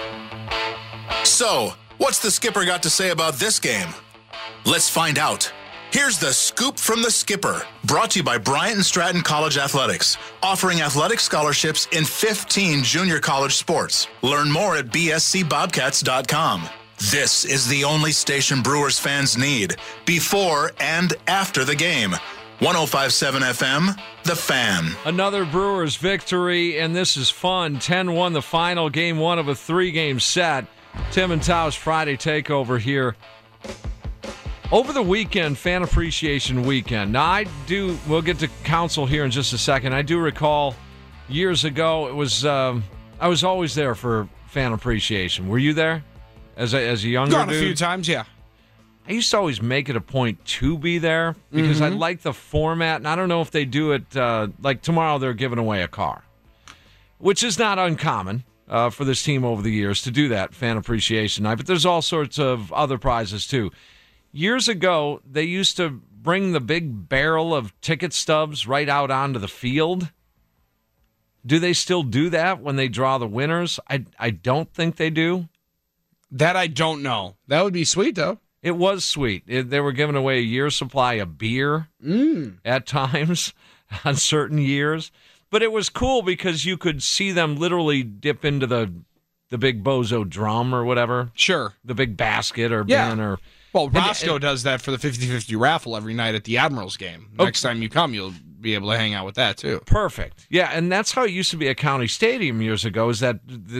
So, what's the skipper got to say about this game? Let's find out. Here's the scoop from the skipper, brought to you by Bryant and Stratton College Athletics, offering athletic scholarships in 15 junior college sports. Learn more at bscbobcats.com. This is the only station Brewers fans need before and after the game. 105.7 FM, The Fan. Another Brewers victory, and this is fun. 10-1 the final, game 1 of a 3-game set. Tim and Tau's Friday takeover here. Over the weekend, Fan Appreciation Weekend. Now, we'll get to Counsell here in just a second. I do recall years ago, it was, I was always there for Fan Appreciation. Were you there? As a younger Gone dude? a few times, yeah. I used to always make it a point to be there because I like the format, and I don't know if they do it, like tomorrow they're giving away a car, which is not uncommon for this team over the years to do that, Fan Appreciation Night, but there's all sorts of other prizes too. Years ago, they used to bring the big barrel of ticket stubs right out onto the field. Do they still do that when they draw the winners? I don't think they do. That I don't know. That would be sweet, though. It was sweet. They were giving away a year's supply of beer at times on certain years. But it was cool because you could see them literally dip into the big bozo drum or whatever. Sure. The big basket or bin or... Well, Roscoe does that for the 50-50 raffle every night at the Admirals game. Next time you come, you'll be able to hang out with that, too. Perfect. Yeah, and that's how it used to be at County Stadium years ago, is that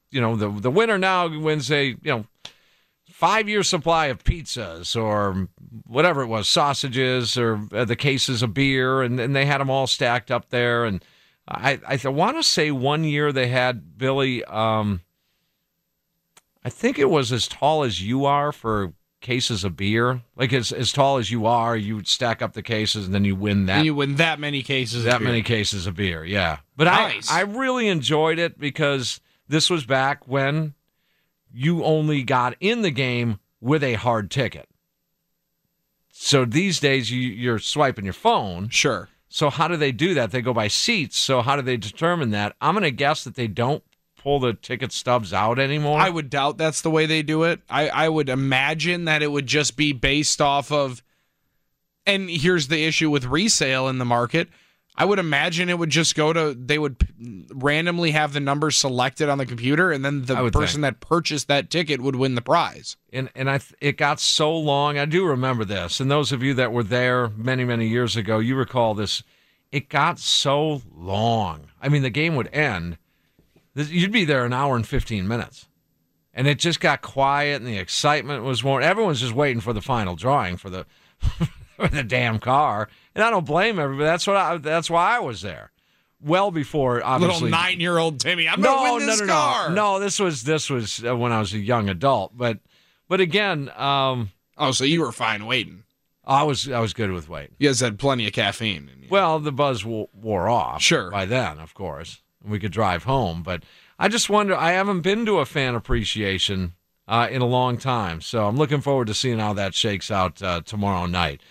the winner now wins a 5-year supply of pizzas or whatever it was, sausages or the cases of beer, and they had them all stacked up there. And I want to say one year they had, Billy, I think it was as tall as you are for cases of beer. Like as tall as you are, you would stack up the cases and then you win that. And you win that many cases of beer. Many cases of beer, yeah. But nice. I really enjoyed it because this was back when you only got in the game with a hard ticket. So these days you're swiping your phone. Sure. So how do they do that? They go by seats. So how do they determine that? I'm going to guess that they don't pull the ticket stubs out anymore. I would doubt that's the way they do it. I would imagine that it would just be based off of, and here's the issue with resale in the market, I would imagine it would just they would randomly have the numbers selected on the computer, and then the person that purchased that ticket would win the prize. And it got so long. I do remember this. And those of you that were there many, many years ago, you recall this. It got so long. I mean, the game would end. You'd be there an hour and 15 minutes. And it just got quiet, and the excitement was more. Everyone's just waiting for the final drawing for the for the damn car. And I don't blame everybody. That's why I was there. Well before, obviously. Little 9-year-old Timmy. I'm going to win this car. No, this was when I was a young adult. But again. So you were fine waiting. I was good with waiting. You guys had plenty of caffeine in you. Well, the buzz wore off. Sure. By then, of course. We could drive home. But I just wonder, I haven't been to a fan appreciation in a long time. So I'm looking forward to seeing how that shakes out tomorrow night.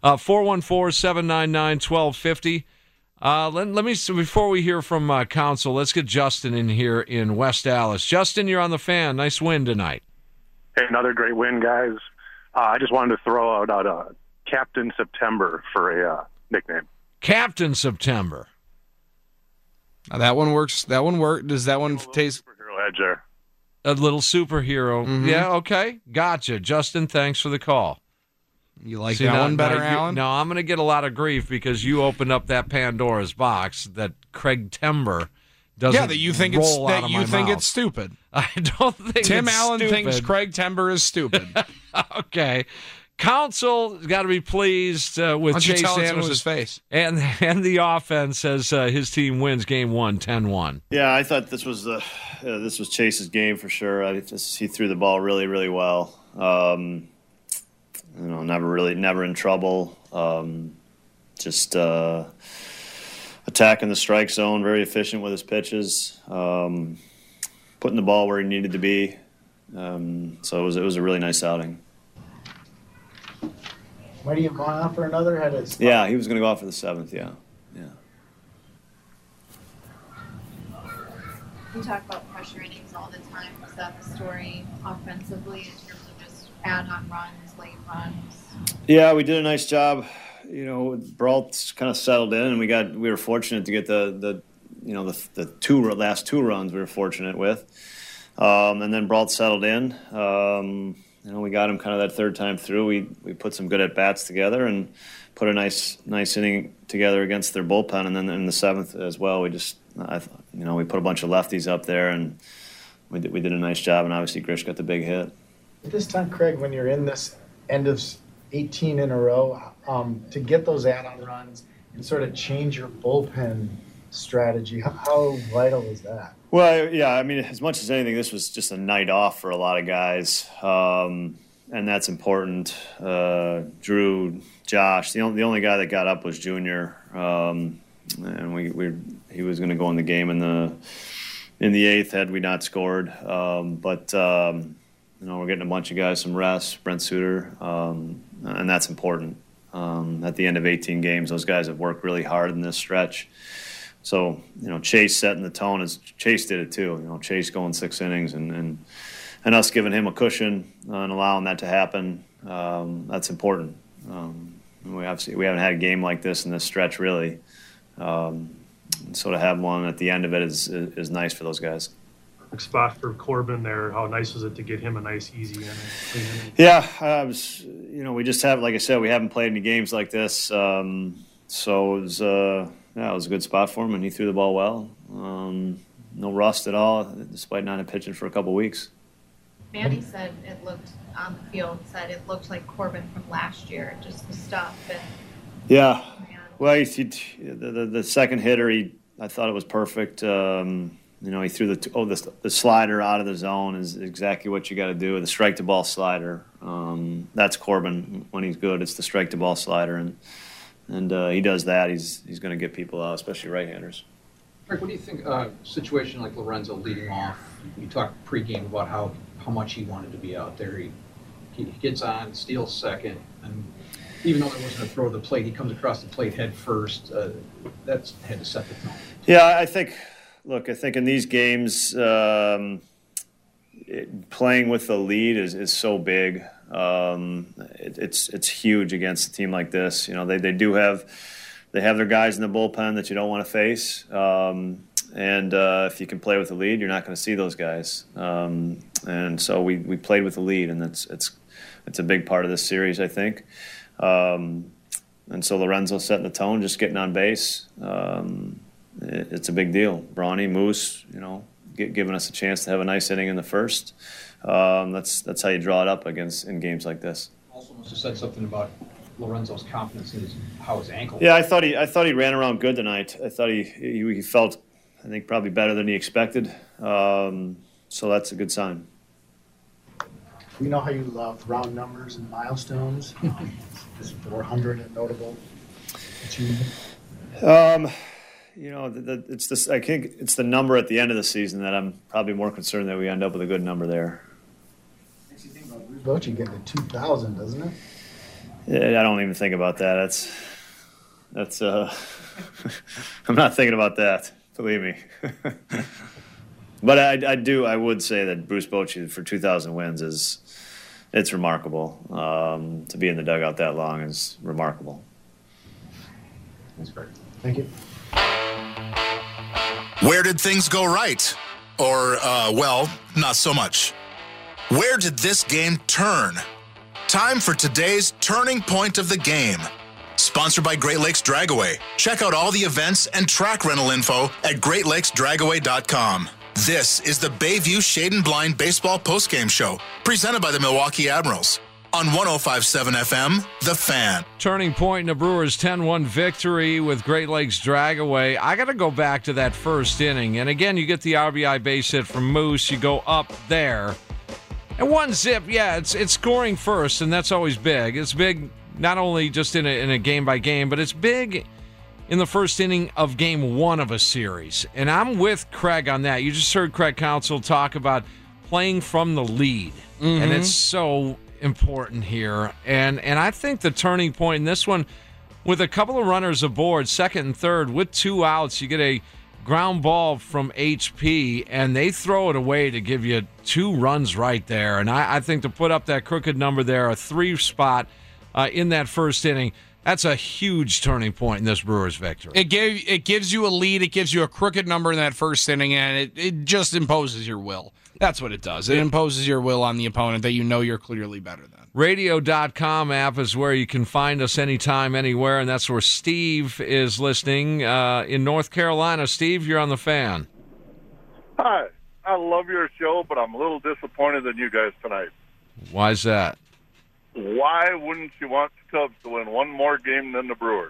414-799-1250. Let me, before we hear from Council, let's get Justin in here in West Allis. Justin, you're on the Fan. Nice win tonight. Hey, another great win, guys. I just wanted to throw out Captain September for a nickname. Captain September. Now that one works. That one worked. Does that one taste? Superhero edge there. A little superhero. Mm-hmm. Yeah, okay. Gotcha. Justin, thanks for the call. You like that one better, Alan? No, I'm going to get a lot of grief because you opened up that Pandora's box that Craig Timber doesn't. Yeah, that you think it's stupid. I don't think Tim it's Allen stupid. thinks Craig Timber is stupid. Okay. Council's got to be pleased with Chase Anderson's face. And the offense as his team wins game 1, 10-1. Yeah, I thought this was Chase's game for sure. He threw the ball really, really well. Never in trouble. Just attacking the strike zone, very efficient with his pitches, putting the ball where he needed to be. So it was a really nice outing. Might he have gone out for another? Yeah, he was going to go out for the 7th. Yeah. You talk about pressure innings all the time. Is that the story offensively in terms of just add-on runs, late runs? Yeah, we did a nice job. Brault kind of settled in, and we were fortunate to get the last two runs we were fortunate with, and then Brault settled in. We got him kind of that third time through. We put some good at bats together and put a nice inning together against their bullpen, and then in the 7th as well, we put a bunch of lefties up there, and we did a nice job. And obviously, Grish got the big hit. At this time, Craig, when you're in this end of 18 in a row, to get those add-on runs and sort of change your bullpen strategy, how vital is that? Well, yeah, I mean, as much as anything, this was just a night off for a lot of guys, and that's important. Drew, Josh, the only guy that got up was Junior, and he was going to go in the game in the 8th had we not scored, but we're getting a bunch of guys some rest, Brent Suter, and that's important. At the end of 18 games, those guys have worked really hard in this stretch. So, Chase setting the tone as Chase did it too. Chase going 6 innings and us giving him a cushion and allowing that to happen. That's important. We haven't had a game like this in this stretch really. So to have one at the end of it is nice for those guys. Spot for Corbin there. How nice was it to get him a nice easy inning? Yeah, we just have, like I said, we haven't played any games like this. So it was a good spot for him, and he threw the ball well. no rust at all, despite not pitching for a couple weeks. Manny said it looked on the field. Said it looked like Corbin from last year, just the stuff. And yeah, well, the second hitter, I thought it was perfect. He threw the slider out of the zone is exactly what you got to do. The strike to ball slider. That's Corbin when he's good. It's the strike to ball slider, and he does that. He's going to get people out, especially right-handers. Rick, what do you think? Situation like Lorenzo leading off. You talked pregame about how much he wanted to be out there. He gets on, steals second, and even though there wasn't a throw to the plate, he comes across the plate head first. That's had to set the tone. Yeah, I think in these games, playing with the lead is so big. It's huge against a team like this. They do have their guys in the bullpen that you don't want to face. And if you can play with the lead, you're not going to see those guys. And so we played with the lead, and it's a big part of this series, I think. And so Lorenzo setting the tone, just getting on base. It's a big deal. Brawny, Moose, giving us a chance to have a nice inning in the first. That's how you draw it up in games like this. Also must have said something about Lorenzo's confidence in how his ankle. Yeah, I thought he ran around good tonight. I thought he felt, I think, probably better than he expected. So that's a good sign. We know how you love round numbers and milestones. Is 400 a notable achievement? It's this. I think it's the number at the end of the season that I'm probably more concerned that we end up with a good number there. Makes you think about Bruce Bochy getting to 2,000, doesn't it? Yeah, I don't even think about that. That's. I'm not thinking about that. Believe me. But I would say that Bruce Bochy for 2,000 wins it's remarkable. To be in the dugout that long is remarkable. That's great. Thank you. Where did things go right? Or, not so much. Where did this game turn? Time for today's Turning Point of the Game. Sponsored by Great Lakes Dragaway. Check out all the events and track rental info at GreatLakesDragaway.com. This is the Bayview Shade and Blind Baseball Postgame Show, presented by the Milwaukee Admirals. On 105.7 FM, The Fan. Turning point in the Brewers' 10-1 victory with Great Lakes Dragaway. I got to go back to that first inning. And again, you get the RBI base hit from Moose. You go up there. And 1-zip, yeah, it's scoring first, and that's always big. It's big not only just in a game-by-game, but it's big in the first inning of game one of a series. And I'm with Craig on that. You just heard Craig Counsell talk about playing from the lead. Mm-hmm. And it's so important here. And I think the turning point in this one, with a couple of runners aboard, second and third, with 2 outs, you get a ground ball from HP, and they throw it away to give you 2 runs right there. And I think to put up that crooked number there, a 3 spot in that first inning, that's a huge turning point in this Brewers victory. It gives you a lead. It gives you a crooked number in that first inning, and it just imposes your will. That's what it does. It imposes your will on the opponent that you know you're clearly better than. Radio.com app is where you can find us anytime, anywhere, and that's where Steve is listening in North Carolina. Steve, you're on The Fan. Hi. I love your show, but I'm a little disappointed in you guys tonight. Why is that? Why wouldn't you want the Cubs to win one more game than the Brewers?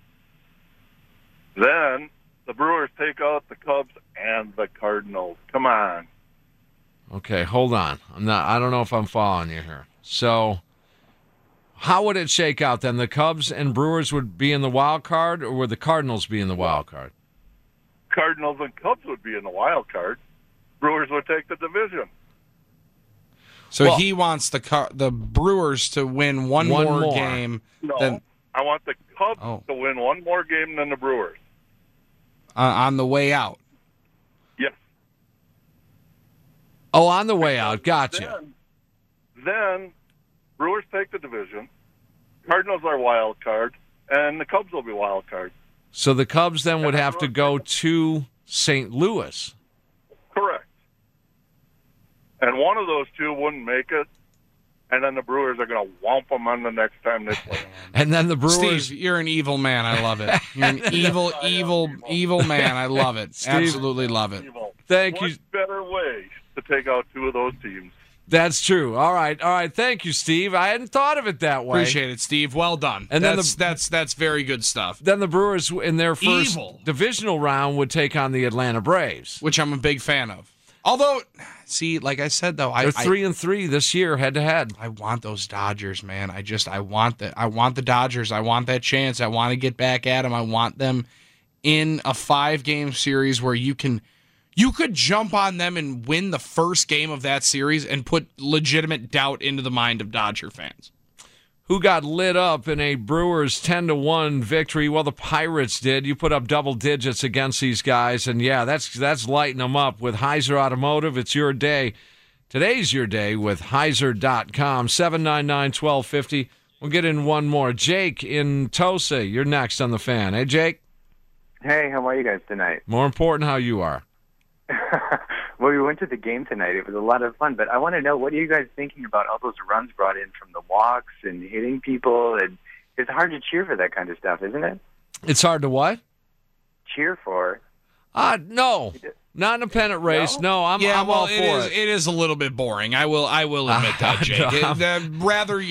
Then the Brewers take out the Cubs and the Cardinals. Come on. Okay, hold on. I don't know if I'm following you here. So, how would it shake out then? The Cubs and Brewers would be in the wild card, or would the Cardinals be in the wild card? Cardinals and Cubs would be in the wild card. Brewers would take the division. So he wants the Brewers to win one more game. No, I want the Cubs to win one more game than the Brewers. On the way out. Yes. Oh, on the way out. Gotcha. Then Brewers take the division. Cardinals are wild card, and the Cubs will be wild card. So the Cubs then would have to go to St. Louis. Correct. And one of those two wouldn't make it, and then the Brewers are going to whomp them on the next time they play. And then the Brewers... Steve, you're an evil man. I love it. You're an evil man. I love it. Steve, absolutely love it. Thank you. Much better way to take out two of those teams. That's true. All right. Thank you, Steve. I hadn't thought of it that way. Appreciate it, Steve. Well done. And that's very good stuff. Then the Brewers, in their first divisional round, would take on the Atlanta Braves, which I'm a big fan of. Although, see, like I said, though, they're 3-3 this year, head to head. I want those Dodgers, man. I want the Dodgers. I want that chance. I want to get back at them. I want them in a 5-game series where you could jump on them and win the first game of that series and put legitimate doubt into the mind of Dodger fans. Who got lit up in a Brewers 10-1 victory? Well, the Pirates did. You put up double digits against these guys, and yeah, that's lighting them up. With Heiser Automotive, it's your day. Today's your day with Heiser.com, 799-1250. We'll get in one more. Jake in Tosa, you're next on the Fan. Hey, Jake? Hey, how are you guys tonight? More important, how you are. Well, we went to the game tonight. It was a lot of fun, but I want to know, what are you guys thinking about all those runs brought in from the walks and hitting people? It's hard to cheer for that kind of stuff, isn't it? It's hard to what? Cheer for. No. Not in a pennant race. No, I'm all for it. It is a little bit boring. I will admit that, Jake. I'd rather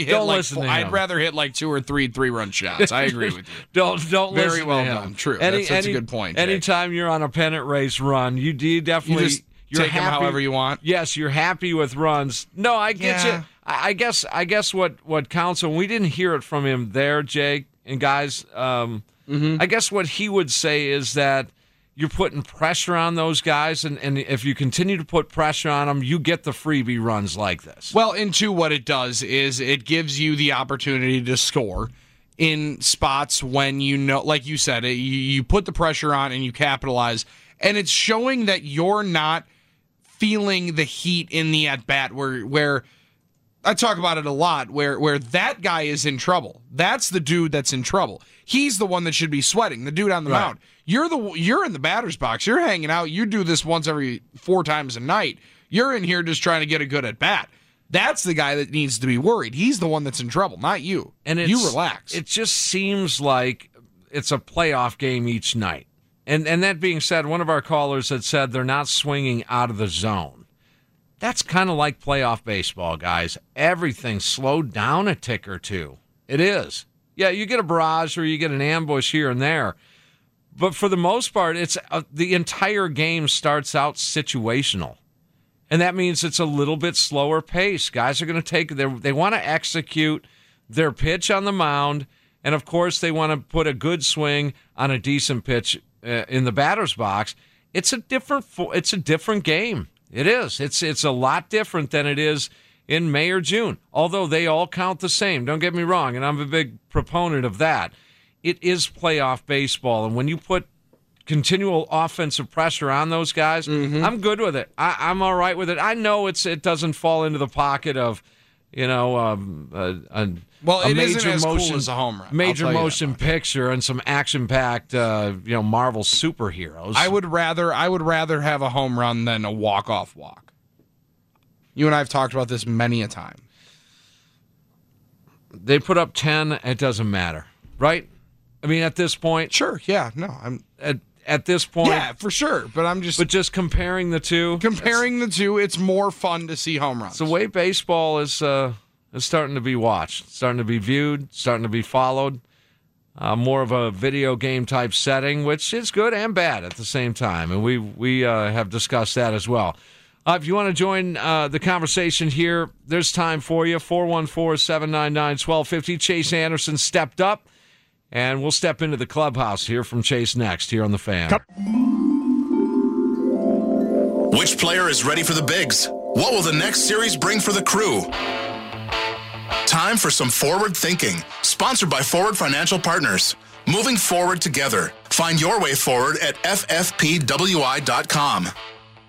hit like 2 or 3 3-run shots. I agree with you. Don't Very listen well to him. done. True. That's a good point, Jake. Anytime you're on a pennant race run, you definitely you're take them however you want. Yes, you're happy with runs. No, I get you. I guess what counts, and we didn't hear it from him there, Jake and guys. I guess what he would say is that you're putting pressure on those guys, and if you continue to put pressure on them, you get the freebie runs like this. Well, and two, what it does is it gives you the opportunity to score in spots when you know, like you said, you put the pressure on and you capitalize, and it's showing that you're not feeling the heat in the at-bat where I talk about it a lot, where that guy is in trouble. That's the dude that's in trouble. He's the one that should be sweating, the dude on the mound. You're in the batter's box. You're hanging out. You do this once every 4 times a night. You're in here just trying to get a good at-bat. That's the guy that needs to be worried. He's the one that's in trouble, not you. And you relax. It just seems like it's a playoff game each night. And that being said, one of our callers had said they're not swinging out of the zone. That's kind of like playoff baseball, guys. Everything slowed down a tick or two. It is. Yeah, you get a barrage or you get an ambush here and there. But for the most part, it's the entire game starts out situational. And that means it's a little bit slower pace. Guys are going to they want to execute their pitch on the mound. And, of course, they want to put a good swing on a decent pitch in the batter's box. It's a different game. It is. It's a lot different than it is in May or June, although they all count the same. Don't get me wrong, and I'm a big proponent of that. It is playoff baseball, and when you put continual offensive pressure on those guys, I'm good with it. I'm all right with it. I know it doesn't fall into the pocket of, it isn't as cool as a home run. Major motion picture and some action-packed, Marvel superheroes. I would rather have a home run than a walk-off walk. You and I have talked about this many a time. They put up 10. It doesn't matter, right? I mean, at this point, sure. Yeah, no, I'm at this point, yeah, for sure. But just comparing the two. It's more fun to see home runs. It's the way baseball is starting to be watched, starting to be viewed, starting to be followed. More of a video game type setting, which is good and bad at the same time, and we have discussed that as well. If you want to join the conversation here, there's time for you. 414-799-1250. Chase Anderson stepped up, and we'll step into the clubhouse here from Chase next here on The Fan. Which player is ready for the bigs? What will the next series bring for the Crew? Time for some forward thinking. Sponsored by Forward Financial Partners. Moving forward together. Find your way forward at ffpwi.com.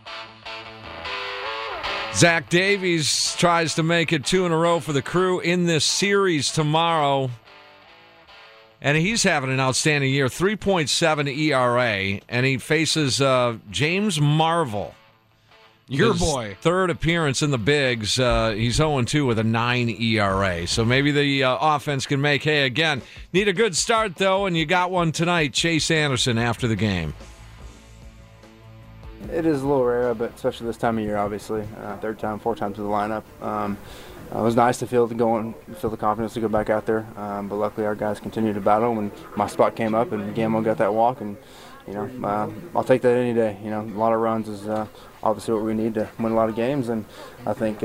Zach Davies tries to make it 2 in a row for the Crew in this series tomorrow. And he's having an outstanding year, 3.7 ERA, and he faces James Marvel. Your boy. Third appearance in the bigs. He's 0-2 with a 9 ERA. So maybe the offense can make hay again. Need a good start, though, and you got one tonight. Chase Anderson after the game. It is a little rare, but especially this time of year, obviously. Third time, 4 times to the lineup. It was nice to feel the confidence to go back out there. But luckily our guys continued to battle when my spot came up and Gamble got that walk. And, I'll take that any day. A lot of runs is obviously what we need to win a lot of games. And I think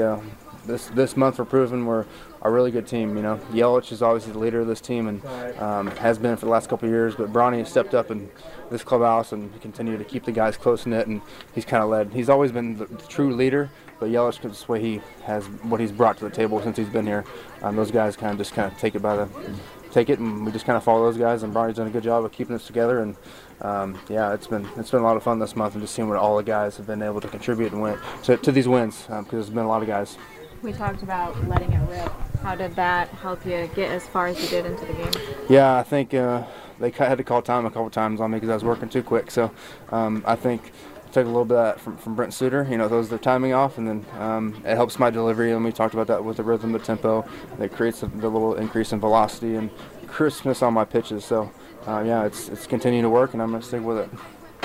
this month we're proving we're a really good team. Yelich is obviously the leader of this team and has been for the last couple of years. But Bronny has stepped up in this clubhouse and continued to keep the guys close-knit, and he's kind of led. He's always been the true leader, but Yelich, this way what he's brought to the table since he's been here. Those guys kind of take it, and we just kind of follow those guys. And Bronny's done a good job of keeping us together. And it's been a lot of fun this month, and just seeing what all the guys have been able to contribute and win to these wins, because there's been a lot of guys. We talked about letting it rip. How did that help you get as far as you did into the game? Yeah, I think they had to call time a couple times on me because I was working too quick. So I think I took a little bit of that from Brent Suter. Throws their timing off, and then it helps my delivery. And we talked about that with the rhythm, the tempo. That creates the little increase in velocity and crispness on my pitches. So it's continuing to work, and I'm going to stick with it.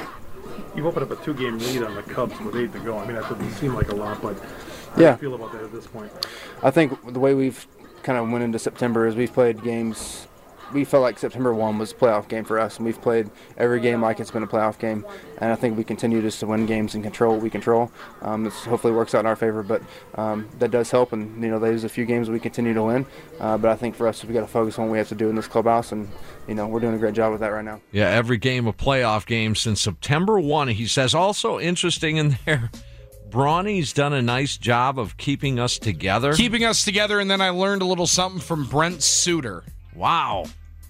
You've opened up a 2-game lead on the Cubs with 8 to go. I mean, that doesn't seem like a lot, but how do you feel about that at this point? I think the way we've kind of went into September is we've played games. We felt like September 1 was a playoff game for us, and we've played every game like it's been a playoff game. And I think we continue just to win games and control what we control. This hopefully works out in our favor, but that does help. And there's a few games we continue to win. But I think for us, we've got to focus on what we have to do in this clubhouse, and we're doing a great job with that right now. Yeah, every game a playoff game since September 1. He says also interesting in there. Bronny's done a nice job of keeping us together. And then I learned a little something from Brent Suter. Wow.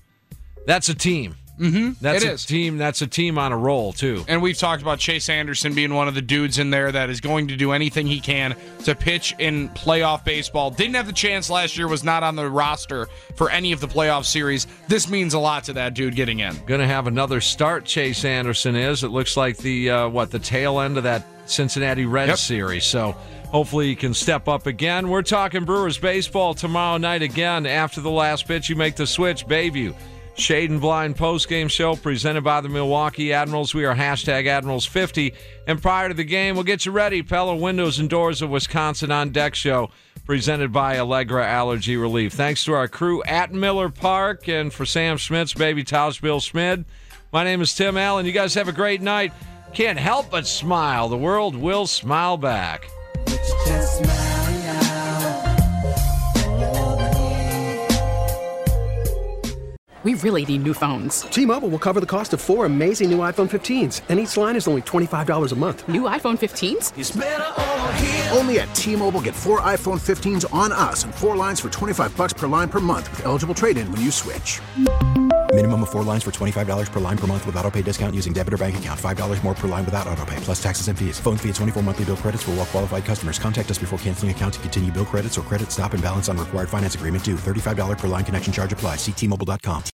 That's a team. Mm-hmm. That's a team on a roll, too. And we've talked about Chase Anderson being one of the dudes in there that is going to do anything he can to pitch in playoff baseball. Didn't have the chance last year, was not on the roster for any of the playoff series. This means a lot to that dude getting in. Going to have another start, Chase Anderson is. It looks like the tail end of that Cincinnati Reds series. So hopefully he can step up again. We're talking Brewers baseball tomorrow night again. After the last pitch, you make the switch. Bayview. Shade and Blind postgame show presented by the Milwaukee Admirals. We are #Admirals50. And prior to the game, we'll get you ready. Pella Windows and Doors of Wisconsin on Deck show presented by Allegra Allergy Relief. Thanks to our crew at Miller Park, and for Sam Schmitz, Baby Tausch, Bill Schmid. My name is Tim Allen. You guys have a great night. Can't help but smile. The world will smile back. Just smile now. We really need new phones. T-Mobile will cover the cost of 4 amazing new iPhone 15s, and each line is only $25 a month. New iPhone 15s? It's better over here. Only at T-Mobile, get 4 iPhone 15s on us and 4 lines for $25 per line per month with eligible trade-in when you switch. Minimum of 4 lines for $25 per line per month with autopay discount using debit or bank account. $5 more per line without autopay, plus taxes and fees. Phone fee at 24 monthly bill credits for well-qualified customers. Contact us before canceling account to continue bill credits or credit stop and balance on required finance agreement due. $35 per line connection charge applies. See T-Mobile.com.